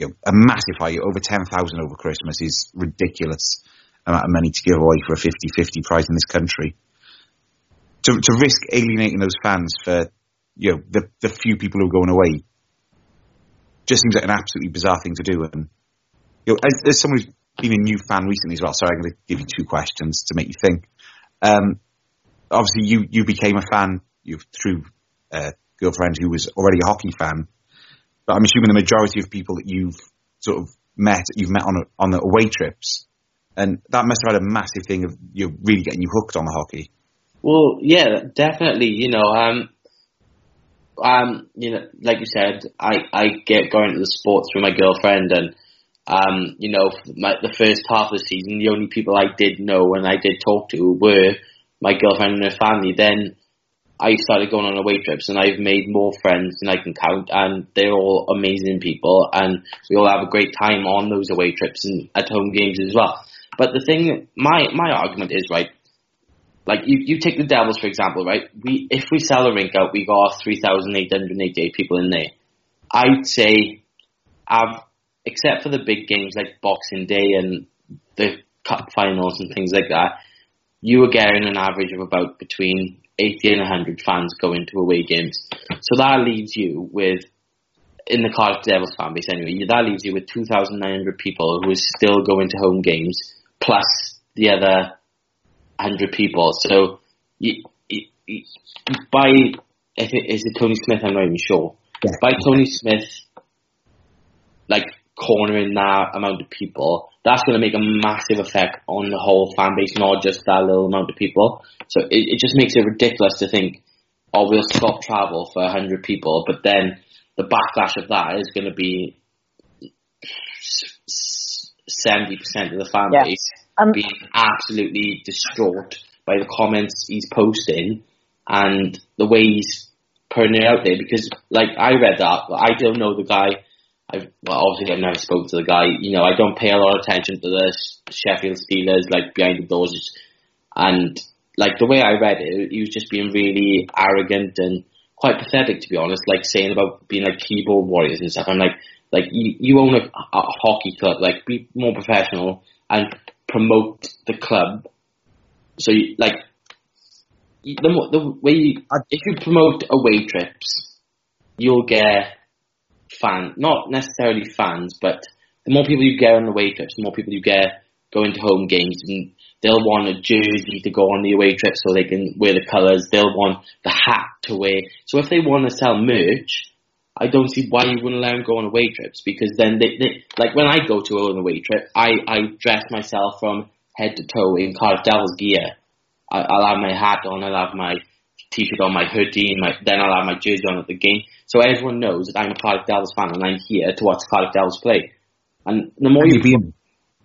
you know, a massive high, over ten thousand over Christmas is ridiculous amount of money to give away for a fifty-fifty prize in this country. To to risk alienating those fans for, you know, the the few people who are going away just seems like an absolutely bizarre thing to do. And, you know, as, as someone who's been a new fan recently as well, sorry, I'm going to give you two questions to make you think. Um, obviously, you, you became a fan you through a girlfriend who was already a hockey fan, but I'm assuming the majority of people that you've sort of met, you've met on a, on the away trips, and that must have had a massive thing of you know, really getting you hooked on the hockey. Well, yeah, definitely. You know, um, um, you know, like you said, I, I get going to the sports with my girlfriend, and um, you know, my, the first half of the season, the only people I did know and I did talk to were my girlfriend and her family. Then I started going on away trips, and I've made more friends than I can count, and they're all amazing people, and we all have a great time on those away trips and at home games as well. But the thing, my my argument is, right, like you, you take the Devils, for example, right? We if we sell the rink out, we got three thousand eight hundred eighty-eight people in there. I'd say, I've, except for the big games like Boxing Day and the cup finals and things like that, you were getting an average of about between eighty and one hundred fans going to away games. So that leaves you with, in the Cardiff Devils fan base anyway, that leaves you with two thousand nine hundred people who are still going to home games, plus the other one hundred people. So you, you, you, by, if it, is it Tony Smith? I'm not even sure. Yeah. By Tony Smith, like, cornering that amount of people, that's going to make a massive effect on the whole fan base, not just that little amount of people. So it, it just makes it ridiculous to think, oh, we'll stop travel for one hundred people, but then the backlash of that is going to be seventy percent of the fan yeah. base um, being absolutely distraught by the comments he's posting and the way he's putting it out there. Because, like, I read that, but I don't know the guy. I've, well, obviously I've never spoken to the guy. You know, I don't pay a lot of attention to the Sheffield Steelers, like, behind the doors. And, like, the way I read it, he was just being really arrogant and quite pathetic, to be honest, like saying about being like keyboard warriors and stuff. I'm like, like you, you own a, a hockey club, like be more professional and promote the club. So, you, like, you, the, the way you, if you promote away trips, you'll get fans, not necessarily fans, but the more people you get on away trips, the more people you get going to home games, and they'll want a jersey to go on the away trip so they can wear the colours. They'll want the hat to wear. So if they want to sell merch, I don't see why you wouldn't let them go on away trips, because then they, they like when I go to an away trip, I, I dress myself from head to toe in Cardiff Devils gear. I, I'll have my hat on, I'll have my t-shirt on, my hoodie, and my, then I'll have my jersey on at the game. So everyone knows that I'm a Cardiff Devils fan and I'm here to watch Cardiff Devils play. And the more you... you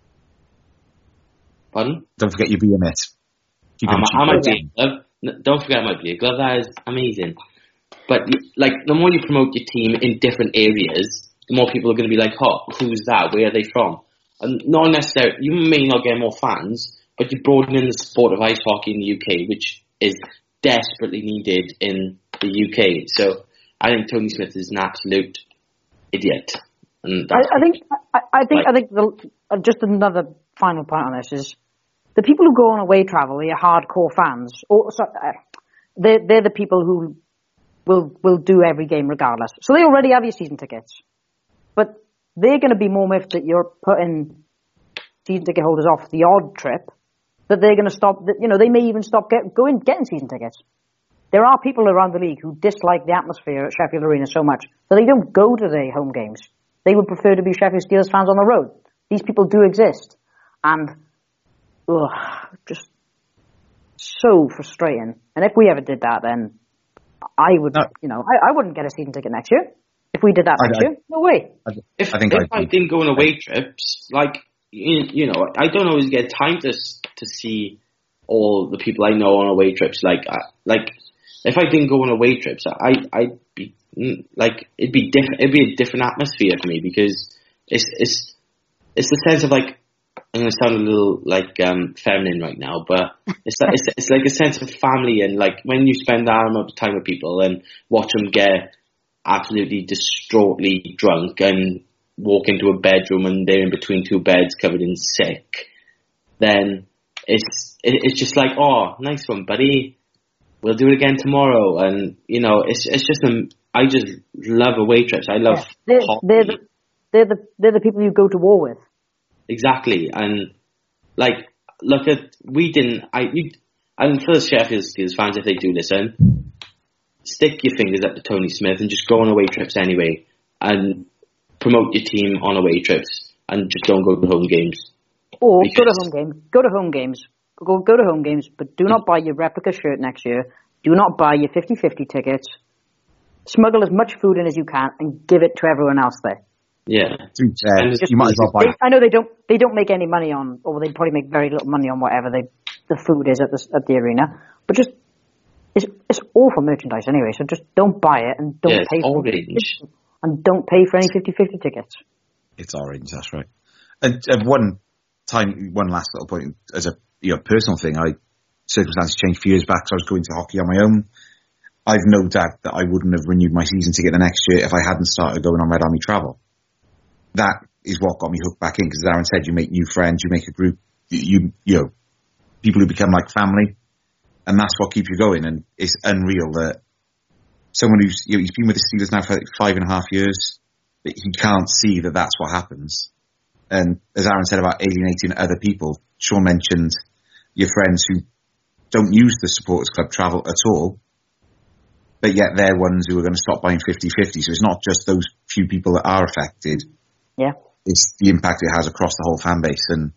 Pardon? Don't forget your beer mitt. Um, I might be a glove. Don't forget my beer glove. That is amazing. But, like, the more you promote your team in different areas, the more people are going to be like, oh, who's that? Where are they from? And not necessarily, you may not get more fans, but you broaden in the sport of ice hockey in the U K, which is desperately needed in the U K. So I think Tony Smith is an absolute idiot. And I, I think, I, I think, like, I think the, uh, just another final point on this is the people who go on away travel, they're hardcore fans. Or, so, uh, they're, they're the people who will will do every game regardless. So they already have your season tickets. But they're going to be more miffed that you're putting season ticket holders off the odd trip, that they're going to stop, that, you know, they may even stop get, going getting season tickets. There are people around the league who dislike the atmosphere at Sheffield Arena so much that they don't go to their home games. They would prefer to be Sheffield Steelers fans on the road. These people do exist. And, ugh, just so frustrating. And if we ever did that, then I would, no. you know, I, I wouldn't get a season ticket next year. If we did that next I, year, no way. I, if I, think if I, I didn't go on away trips, like, you, you know, I don't always get time to to see all the people I know on away trips. Like, I, like if I didn't go on away trips, I, I'd be, like, it'd be different. It'd be a different atmosphere for me, because it's it's it's the sense of, like, I'm going to sound a little, like, um, feminine right now, but it's like, it's, it's like a sense of family, and, like, when you spend that amount of time with people and watch them get absolutely distraughtly drunk and walk into a bedroom and they're in between two beds covered in sick, then it's it's just like, oh, nice one, buddy. We'll do it again tomorrow. And, you know, it's it's just, a, I just love away trips. I love yeah, they're, they're, the, they're, the, they're the people you go to war with. Exactly. And, like, look at, we didn't, I, you, and for the Sheffield Steelers fans, if they do listen, stick your fingers up to Tony Smith and just go on away trips anyway. And promote your team on away trips. And just don't go to home games. Or go to home games. Go to home games. Go go to home games, but do not buy your replica shirt next year. Do not buy your fifty-fifty tickets. Smuggle as much food in as you can and give it to everyone else there. Yeah. Uh, you might as well buy they, I know they don't they don't make any money on, or they probably make very little money on whatever they, the food is at the, at the arena. But just, it's it's all for merchandise anyway, so just don't buy it and don't yeah, pay for orange. it. And don't pay for any fifty-fifty tickets. It's orange, that's right. And uh, one time, one last little point, as a you know, personal thing, I circumstances changed a few years back, so I was going to hockey on my own. I've no doubt that I wouldn't have renewed my season ticket the next year if I hadn't started going on Red Army travel. That is what got me hooked back in, because as Aaron said, you make new friends, you make a group, you, you know, people who become like family, and that's what keeps you going. And it's unreal that someone who's, you know, he's been with the Steelers now for like five and a half years, that he can't see that that's what happens. And as Aaron said about alienating other people, Sean mentioned your friends who don't use the supporters club travel at all, but yet they're ones who are going to stop buying fifty-fifty. So it's not just those few people that are affected. Yeah. It's the impact it has across the whole fan base. And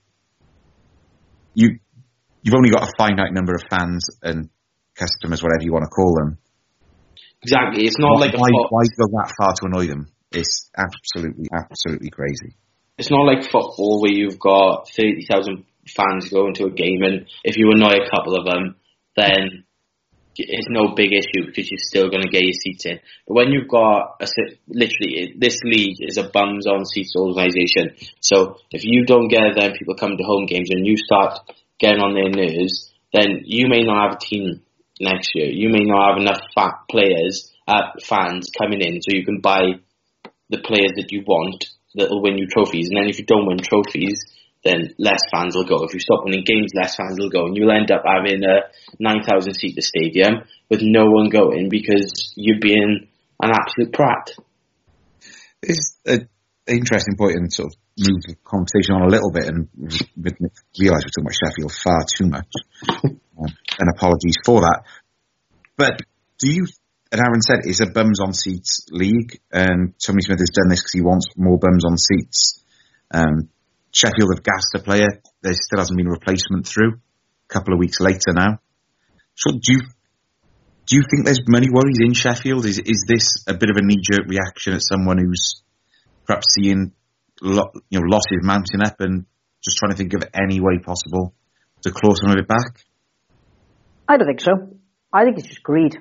you, you've only got a finite number of fans and customers, whatever you want to call them. Exactly. It's not why, like a why, fo- why go that far to annoy them? It's absolutely, absolutely crazy. It's not like football where you've got thirty thousand fans going to a game, and if you annoy a couple of them, then it's no big issue because you're still going to get your seats in. But when you've got, a, literally, this league is a bums on seats organisation. So if you don't get them people come to home games and you start getting on their nerves, then you may not have a team next year. You may not have enough fat players, uh, fans coming in so you can buy the players that you want that will win you trophies. And then if you don't win trophies, then less fans will go. If you stop winning games, less fans will go. And you'll end up having a nine thousand seater stadium with no one going because you're being an absolute prat. It's an interesting point and sort of move the conversation on a little bit and realise we're talking about Sheffield far too much. um, and apologies for that. But do you, and Aaron said, it's a bums on seats league, and Tony Smith has done this because he wants more bums on seats. Um, Sheffield have gassed a player. There still hasn't been a replacement through. A couple of weeks later now. So do you do you think there's money worries in Sheffield? Is is this a bit of a knee-jerk reaction at someone who's perhaps seeing lo, you know losses mounting up and just trying to think of any way possible to claw some of it back? I don't think so. I think it's just greed.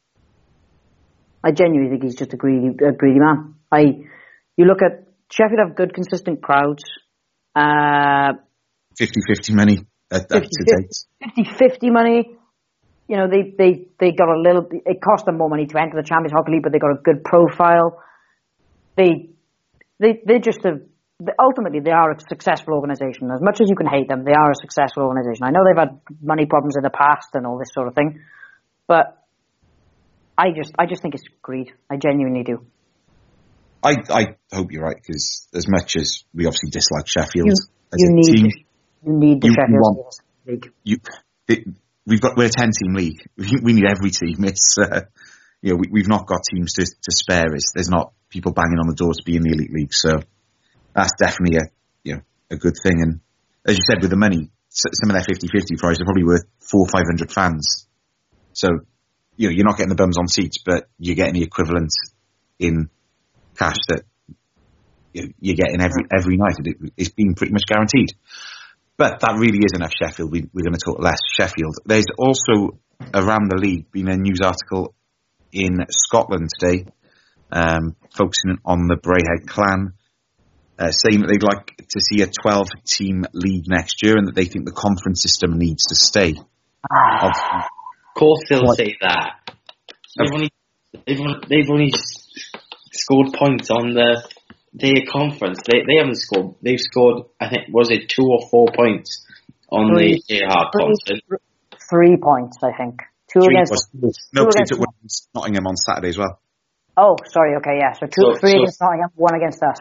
I genuinely think he's just a greedy, a greedy man. I, you look at Sheffield have good, consistent crowds. Uh, fifty-fifty money at, up to date. fifty-fifty money. You know, they, they, they got a little, it cost them more money to enter the Champions Hockey League, but they got a good profile. They, they, they're just a, ultimately they are a successful organisation. As much as you can hate them, they are a successful organisation. I know they've had money problems in the past and all this sort of thing, but I just, I just think it's greed. I genuinely do. I, I hope you're right, because as much as we obviously dislike Sheffield you, as you a need, team, you need the you, Sheffield you want, League. You, it, we've got we're a ten team league. We, we need every team. It's uh, you know we, we've not got teams to, to spare us. There's not people banging on the door to be in the elite league. So that's definitely a you know a good thing. And as you said, with the money, some of their fifty-fifty prize are probably worth four or five hundred fans. So you know you're not getting the bums on seats, but you're getting the equivalent in cash that you get in every every night. It's been pretty much guaranteed. But that really is enough Sheffield. We, we're going to talk less Sheffield. There's also, around the league, been a news article in Scotland today, um, focusing on the Braehead clan, uh, saying that they'd like to see a twelve-team league next year and that they think the conference system needs to stay. Of course they'll what? say that. They've only, they've only, they've only scored points on the their conference, they they haven't scored. They've scored, I think, was it two or four points on three, the Gerrard concert? Three points, I think. Two three against. Was, no, two against Nottingham on Saturday as well. Oh, sorry. Okay, yeah. So two, so, three so, against Nottingham, one against us.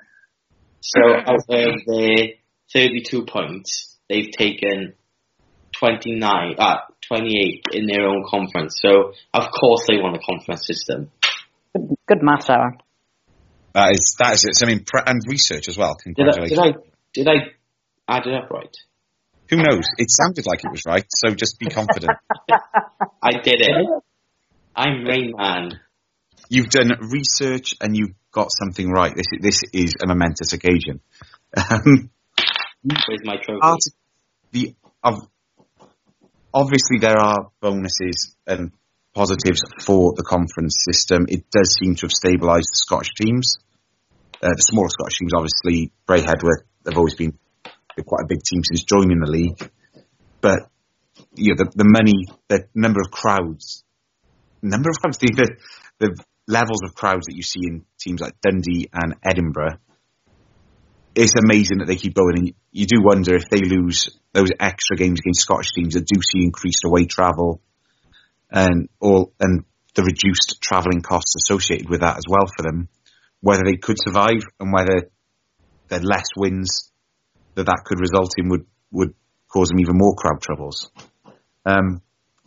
So out of their thirty-two points, they've taken twenty-nine, ah, twenty-eight in their own conference. So of course they won the conference system. Good, good maths, Aaron. That is that is it. I mean, and research as well. Congratulations. Did I, did I did I add it up right? Who knows? It sounded like it was right, so just be confident. I did it. I'm Rain Man. You've done research and you've got something right. This this is a momentous occasion. Um, Where's my trophy? The uh, obviously there are bonuses and positives for the conference system. It does seem to have stabilised the Scottish teams. Uh, the smaller Scottish teams, obviously, Braehead were they've always been quite a big team since joining the league. But you know, the, the money, the number of crowds, number of crowds, the, the, the levels of crowds that you see in teams like Dundee and Edinburgh, it's amazing that they keep going. And you do wonder if they lose those extra games against Scottish teams that do see increased away travel and all and the reduced travelling costs associated with that as well for them, whether they could survive and whether the less wins that that could result in would, would cause them even more crowd troubles. Um,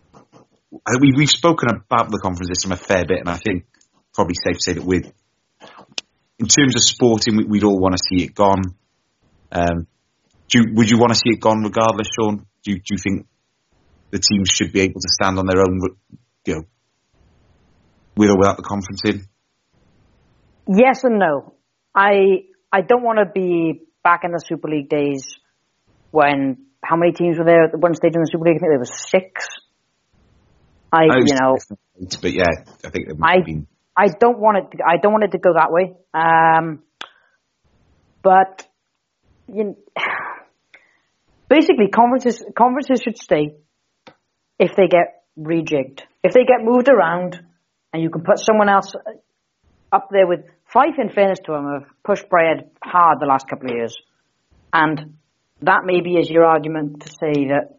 we, we've spoken about the conference system a fair bit, and I think probably safe to say that we're, in terms of sporting, we, we'd all want to see it gone. Um, do you, would you want to see it gone regardless, Sean? Do you, do you think the teams should be able to stand on their own, you know, with or without the conference in? Yes and no. I I don't want to be back in the Super League days when, how many teams were there at one stage in the Super League? I think there was six. I, I you know, but yeah, I think there might I, have been. I don't want it. To, I don't want it to go that way. Um, but you know, basically, conferences conferences should stay if they get rejigged. If they get moved around, and you can put someone else up there with. Fife, in fairness to him, have pushed Braehead hard the last couple of years. And that maybe is your argument to say that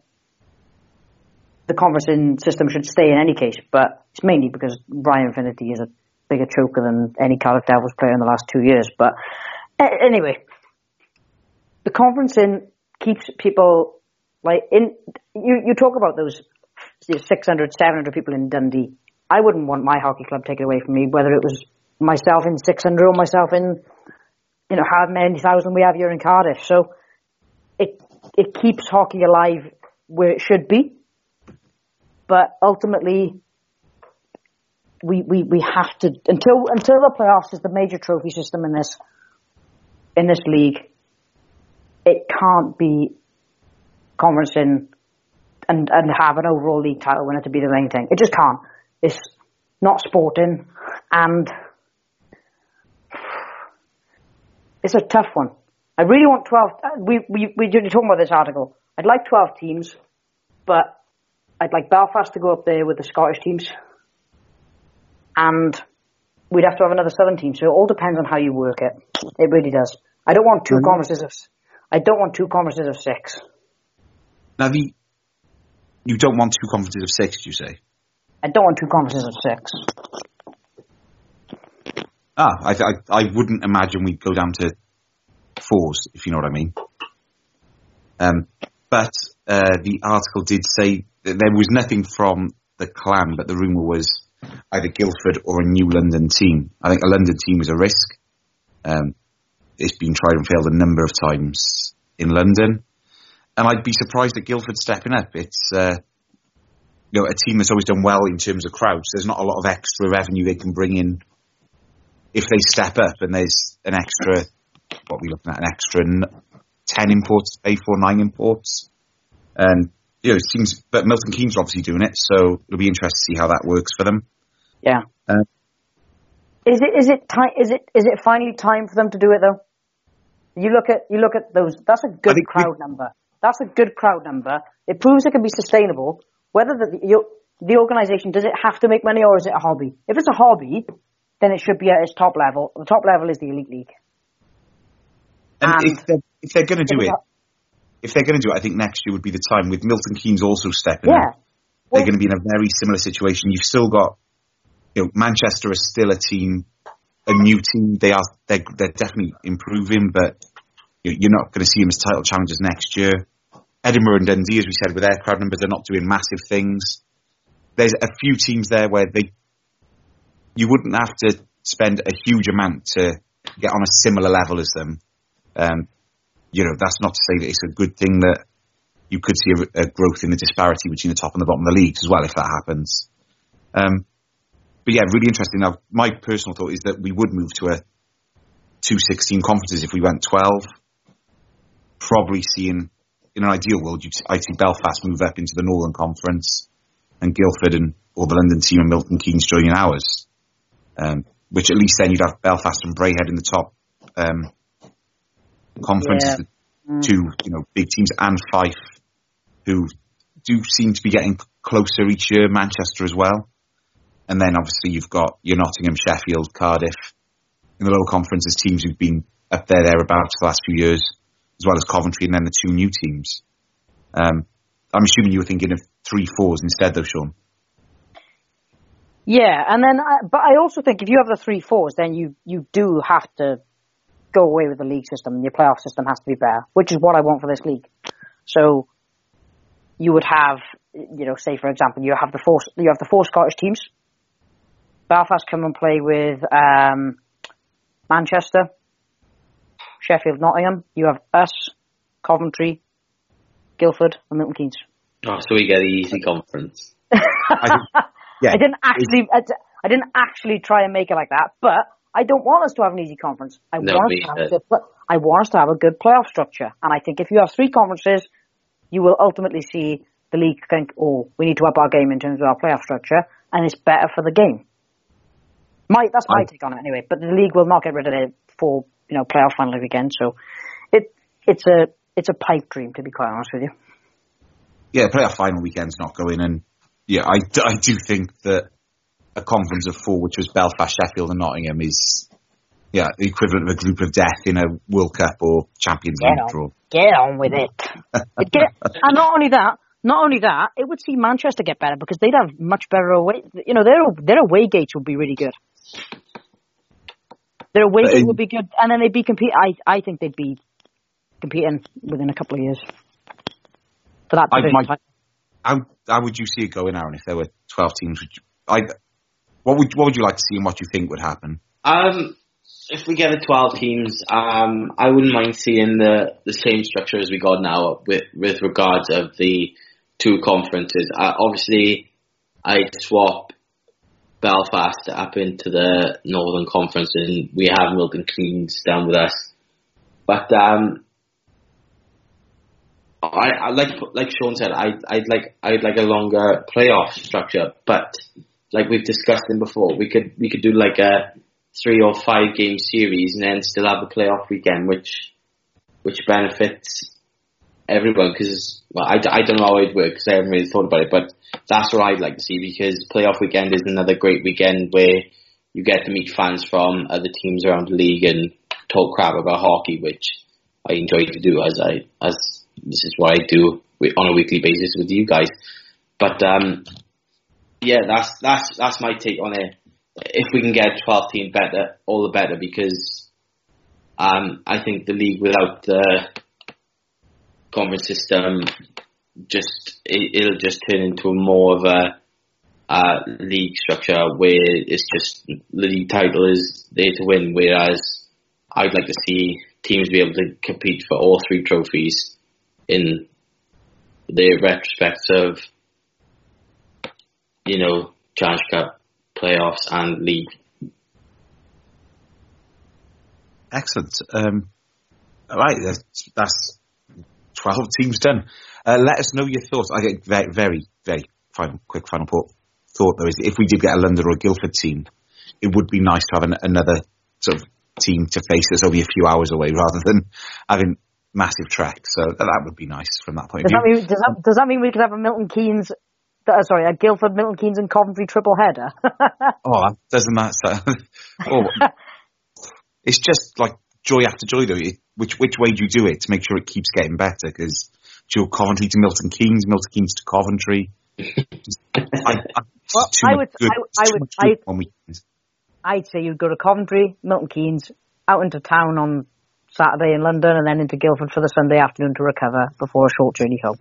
the conferencing system should stay in any case, but it's mainly because Brian Finnerty is a bigger choker than any Cardiff Devils player in the last two years. But anyway, the conferencing keeps people, like, in. You, you talk about those six hundred, seven hundred people in Dundee. I wouldn't want my hockey club taken away from me, whether it was myself in six hundred or myself in, you know, how many thousand we have here in Cardiff. So it it keeps hockey alive where it should be. But ultimately, we we, we have to, until until the playoffs is the major trophy system in this in this league, it can't be conferencing and, and have an overall league title winner to be the main thing. It just can't. It's not sporting, and it's a tough one. I really want twelve. We we we were talking about this article. I'd like twelve teams, but I'd like Belfast to go up there with the Scottish teams, and we'd have to have another Southern team. So it all depends on how you work it. It really does. I don't want two mm-hmm. conferences of. I don't want two conferences of six. Now the. You don't want two conferences of six, did you say? I don't want two conferences of six. Ah, I, I I wouldn't imagine we'd go down to fours, if you know what I mean. Um, but uh, the article did say that there was nothing from the clan, but the rumour was either Guildford or a new London team. I think a London team is a risk. Um, it's been tried and failed a number of times in London. And I'd be surprised at Guildford stepping up. It's uh, you know, a team that's always done well in terms of crowds. There's not a lot of extra revenue they can bring in if they step up, and there's an extra, what are we looking at, an extra ten imports, eight, four, nine imports. And, you know, it seems, but Milton Keynes are obviously doing it, so it'll be interesting to see how that works for them. Yeah. Uh, is it, is it time, is it, is it finally time for them to do it though? You look at, you look at those, that's a good crowd we, number. That's a good crowd number. It proves it can be sustainable. Whether the, you, the organisation, does it have to make money or is it a hobby? If it's a hobby, then it should be at its top level. The top level is the Elite League. And, and if they're, if they're going to do it, if they're going to do it, I think next year would be the time with Milton Keynes also stepping yeah. in. Well, they're going to be in a very similar situation. You've still got, you know, Manchester is still a team, a new team. They are, they're, they're definitely improving, but you're not going to see them as title challengers next year. Edinburgh and Dundee, as we said, with their crowd numbers, they're not doing massive things. There's a few teams there where they, you wouldn't have to spend a huge amount to get on a similar level as them. Um, you know, that's not to say that it's a good thing that you could see a, a growth in the disparity between the top and the bottom of the leagues as well, if that happens. Um, but yeah, really interesting. Now, my personal thought is that we would move to a two sixteen conferences if we went twelve. Probably seeing, in an ideal world, you'd, I'd see Belfast move up into the Northern Conference and Guildford and or the London team and Milton Keynes joining ours. Um, which at least then you'd have Belfast and Braehead in the top um, conferences, yeah. the two you know big teams, and Fife, who do seem to be getting closer each year. Manchester as well, and then obviously you've got your Nottingham, Sheffield, Cardiff in the lower conferences, teams who've been up there thereabouts the last few years, as well as Coventry, and then the two new teams. Um, I'm assuming you were thinking of three fours instead, though, Sean. Yeah, and then, I, but I also think if you have the three fours, then you, you do have to go away with the league system, and your playoff system has to be better, which is what I want for this league. So you would have, you know, say for example, you have the four, you have the four Scottish teams. Belfast come and play with um, Manchester, Sheffield, Nottingham. You have us, Coventry, Guildford, and Milton Keynes. Oh, so we get the easy conference. I think, yeah, I didn't actually, I, I didn't actually try and make it like that, but I don't want us to have an easy conference. I no, want us to have a good, I want us to have a good playoff structure, and I think if you have three conferences, you will ultimately see the league think, "Oh, we need to up our game in terms of our playoff structure, and it's better for the game." My that's my I, take on it anyway. But the league will not get rid of it for you know playoff final weekend, so it it's a it's a pipe dream, to be quite honest with you. Yeah, playoff final weekend's not going, and yeah, I, I do think that a conference of four, which was Belfast, Sheffield, and Nottingham, is yeah the equivalent of a group of death in a World Cup or Champions League draw. Get on with it. it get, and not only that, not only that, it would see Manchester get better because they'd have much better away. You know, their their away gates would be really good. Their away gate would be good, and then they'd be compete. I I think they'd be competing within a couple of years for that division title. How, how would you see it going, Aaron, if there were twelve teams? Would you, I, what would what would you like to see, and what do you think would happen? Um, if we get a twelve teams, um, I wouldn't mind seeing the, the same structure as we got now with with regards of the two conferences. Uh, obviously, I'd swap Belfast up into the Northern Conference, and we have Milton Keynes down with us. But um, I, I like like Sean said, I I'd like I'd like a longer playoff structure. But like we've discussed in before, we could we could do like a three or five game series and then still have the playoff weekend, which which benefits everyone. Because well, I, I don't know how it works because I haven't really thought about it, but that's what I'd like to see, because playoff weekend is another great weekend where you get to meet fans from other teams around the league and talk crap about hockey, which I enjoy to do, as I as this is what I do on a weekly basis with you guys. But um, yeah, that's that's that's my take on it. If we can get twelve team better, all the better, because um, I think the league without the conference system, just it, it'll just turn into more of a uh, league structure where it's just the league title is there to win, whereas I'd like to see teams be able to compete for all three trophies in their retrospects of, you know, Challenge Cup, playoffs and league. Excellent. Um, all right, that's, that's twelve teams done. Uh, let us know your thoughts. I get very, very, very final, quick final thought though is if we did get a London or a Guildford team, it would be nice to have an, another sort of team to face that's only a few hours away rather than having massive trek. So that would be nice from that point does of view. That mean, does, that, does that mean we could have a Milton Keynes, uh, sorry, a Guildford, Milton Keynes and Coventry triple header? Oh, doesn't that sound... oh, it's just like joy after joy, though. It, which which way do you do it to make sure it keeps getting better? Because do you go Coventry to Milton Keynes, Milton Keynes to Coventry? I, I, well, I would, good, I, I would, I, on weekends. I'd say you'd go to Coventry, Milton Keynes, out into town on Saturday in London, and then into Guildford for the Sunday afternoon to recover before a short journey home.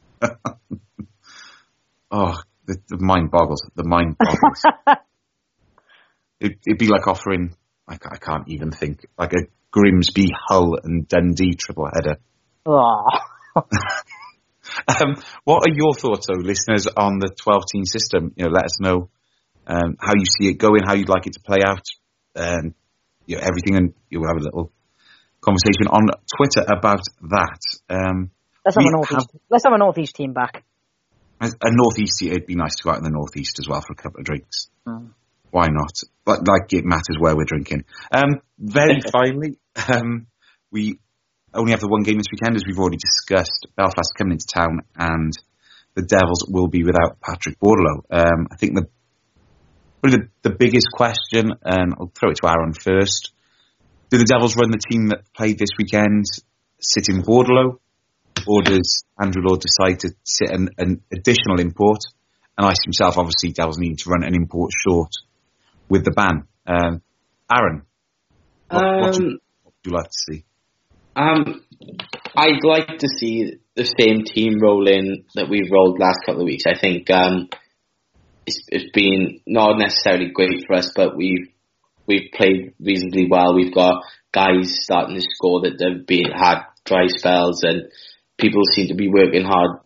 Oh, the, the mind boggles. The mind boggles. it, it'd be like offering, I, I can't even think, like a Grimsby, Hull and Dundee triple header. Oh. um, what are your thoughts, though, listeners, on the twelve-team system? You know, let us know um, how you see it going, how you'd like it to play out, and you know, everything, and you'll have a little conversation on Twitter about that. Um, let's have a northeast. Have, let's have a northeast team back. A, a northeast, it'd be nice to go out in the northeast as well for a couple of drinks. Mm. Why not? But like it matters where we're drinking. Um, very finally, um, we only have the one game this weekend, as we've already discussed. Belfast coming into town, and the Devils will be without Patrick Bordelow. Um, I think the probably the, the biggest question, and I'll throw it to Aaron first. Do the Devils run the team that played this weekend sit in Bordelow, or does Andrew Lord decide to sit an, an additional import and ice himself? Obviously, Devils need to run an import short with the ban. Um, Aaron, what, um, what, would, what would you like to see? Um, I'd like to see the same team roll in that we've rolled last couple of weeks. I think um, it's, it's been not necessarily great for us, but we've we've played reasonably well. We've got guys starting to score that have been, had dry spells, and people seem to be working hard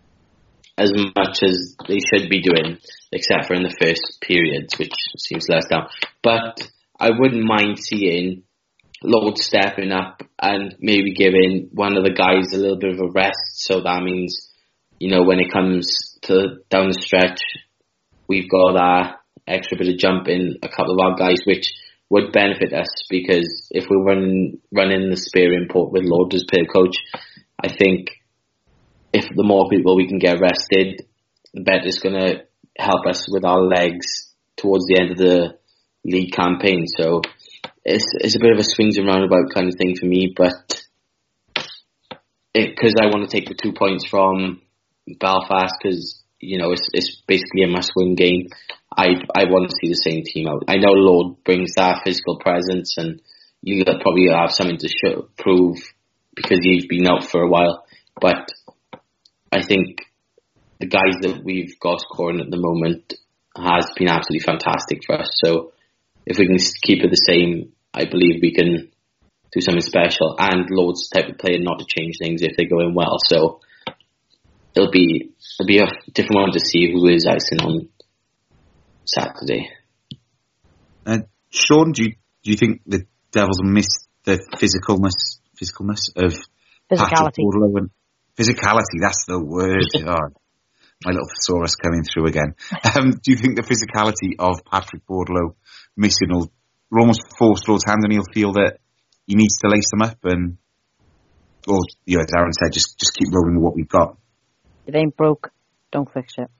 as much as they should be doing, except for in the first periods, which seems less down. But I wouldn't mind seeing Lord stepping up and maybe giving one of the guys a little bit of a rest. So that means, you know, when it comes to down the stretch, we've got that extra bit of jump in a couple of our guys, which would benefit us, because if we're running, running the spear import with Lord as player coach, I think if the more people we can get rested, the better it's going to help us with our legs towards the end of the league campaign. So it's it's a bit of a swings and roundabout kind of thing for me, but because I want to take the two points from Belfast, because you know it's it's basically a must-win game. I I want to see the same team out. I know Lord brings that physical presence, and you probably have something to show, prove, because he's been out for a while. But I think the guys that we've got scoring at the moment has been absolutely fantastic for us. So if we can keep it the same, I believe we can do something special. And Lord's type of player not to change things if they're going well. So it'll be it'll be a different one to see who is icing on Saturday. Uh, Sean, do you do you think the Devils miss the physicalness physicalness of Patrick Bordelow? And physicality, that's the word. Oh, my little thesaurus coming through again. Um, do you think the physicality of Patrick Bordelow missing will almost force Lord's hand, and he'll feel that he needs to lace them up, and, or, you know, as Aaron said, just, just keep rolling with what we've got? It ain't broke, don't fix it.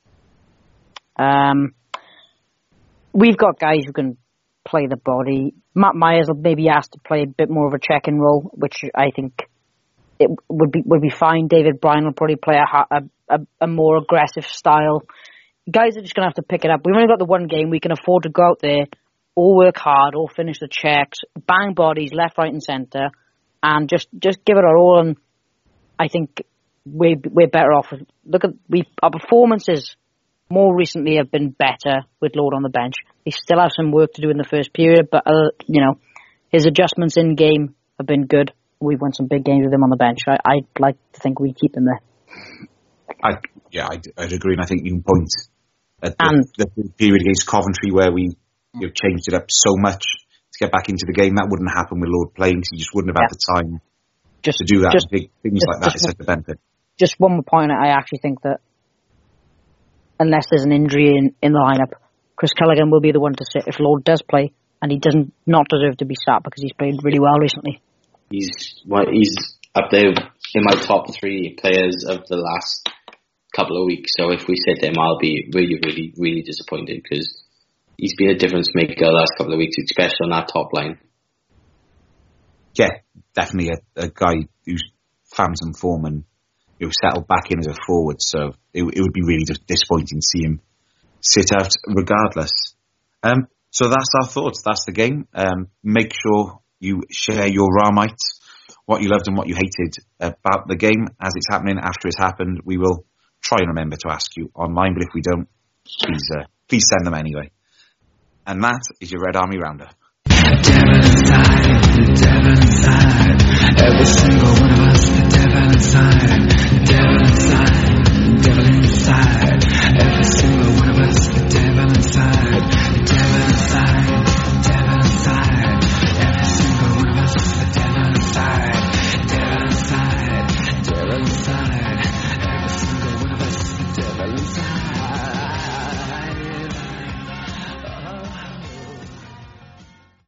Um, we've got guys who can play the body. Matt Myers will maybe asked to play a bit more of a check-in role, which I think it would be would be fine. David Bryan will probably play a, a, a more aggressive style. Guys are just going to have to pick it up. We've only got the one game. We can afford to go out there, all work hard, all finish the checks, bang bodies left, right and centre, and just, just give it our all. And I think we're, we're better off. Look at we our performances more recently have been better with Lord on the bench. He still has some work to do in the first period, but uh, you know, his adjustments in game have been good. We've won some big games with him on the bench. I, I'd like to think we keep him there. I, yeah, I'd, I'd agree, and I think you can point at the, and, the period against Coventry where we you know, changed it up so much to get back into the game. That wouldn't happen with Lord playing, because he just wouldn't have yeah. had the time just, to do that. Just, big things just, like that is such a benefit. Just one more point, I actually think that unless there's an injury in, in the lineup, Chris Callaghan will be the one to sit if Lord does play, and he doesn't not deserve to be sat because he's played really well recently. He's well, he's up there in my top three players of the last couple of weeks. So if we sit him, I'll be really, really, really disappointed, because he's been a difference maker the last couple of weeks, especially on that top line. yeah, definitely a, a guy who's found some form and you know, settled back in as a forward. So it, it would be really just disappointing to see him sit out regardless. Um, so that's our thoughts. That's the game. Um, make sure you share your Marmite, what you loved and what you hated about the game as it's happening, after it's happened. We will try and remember to ask you online, but if we don't, please, uh, please send them anyway. And that is your Red Army Roundup. Devil inside, the devil inside, every single one of us, the devil inside, the devil inside, the devil inside.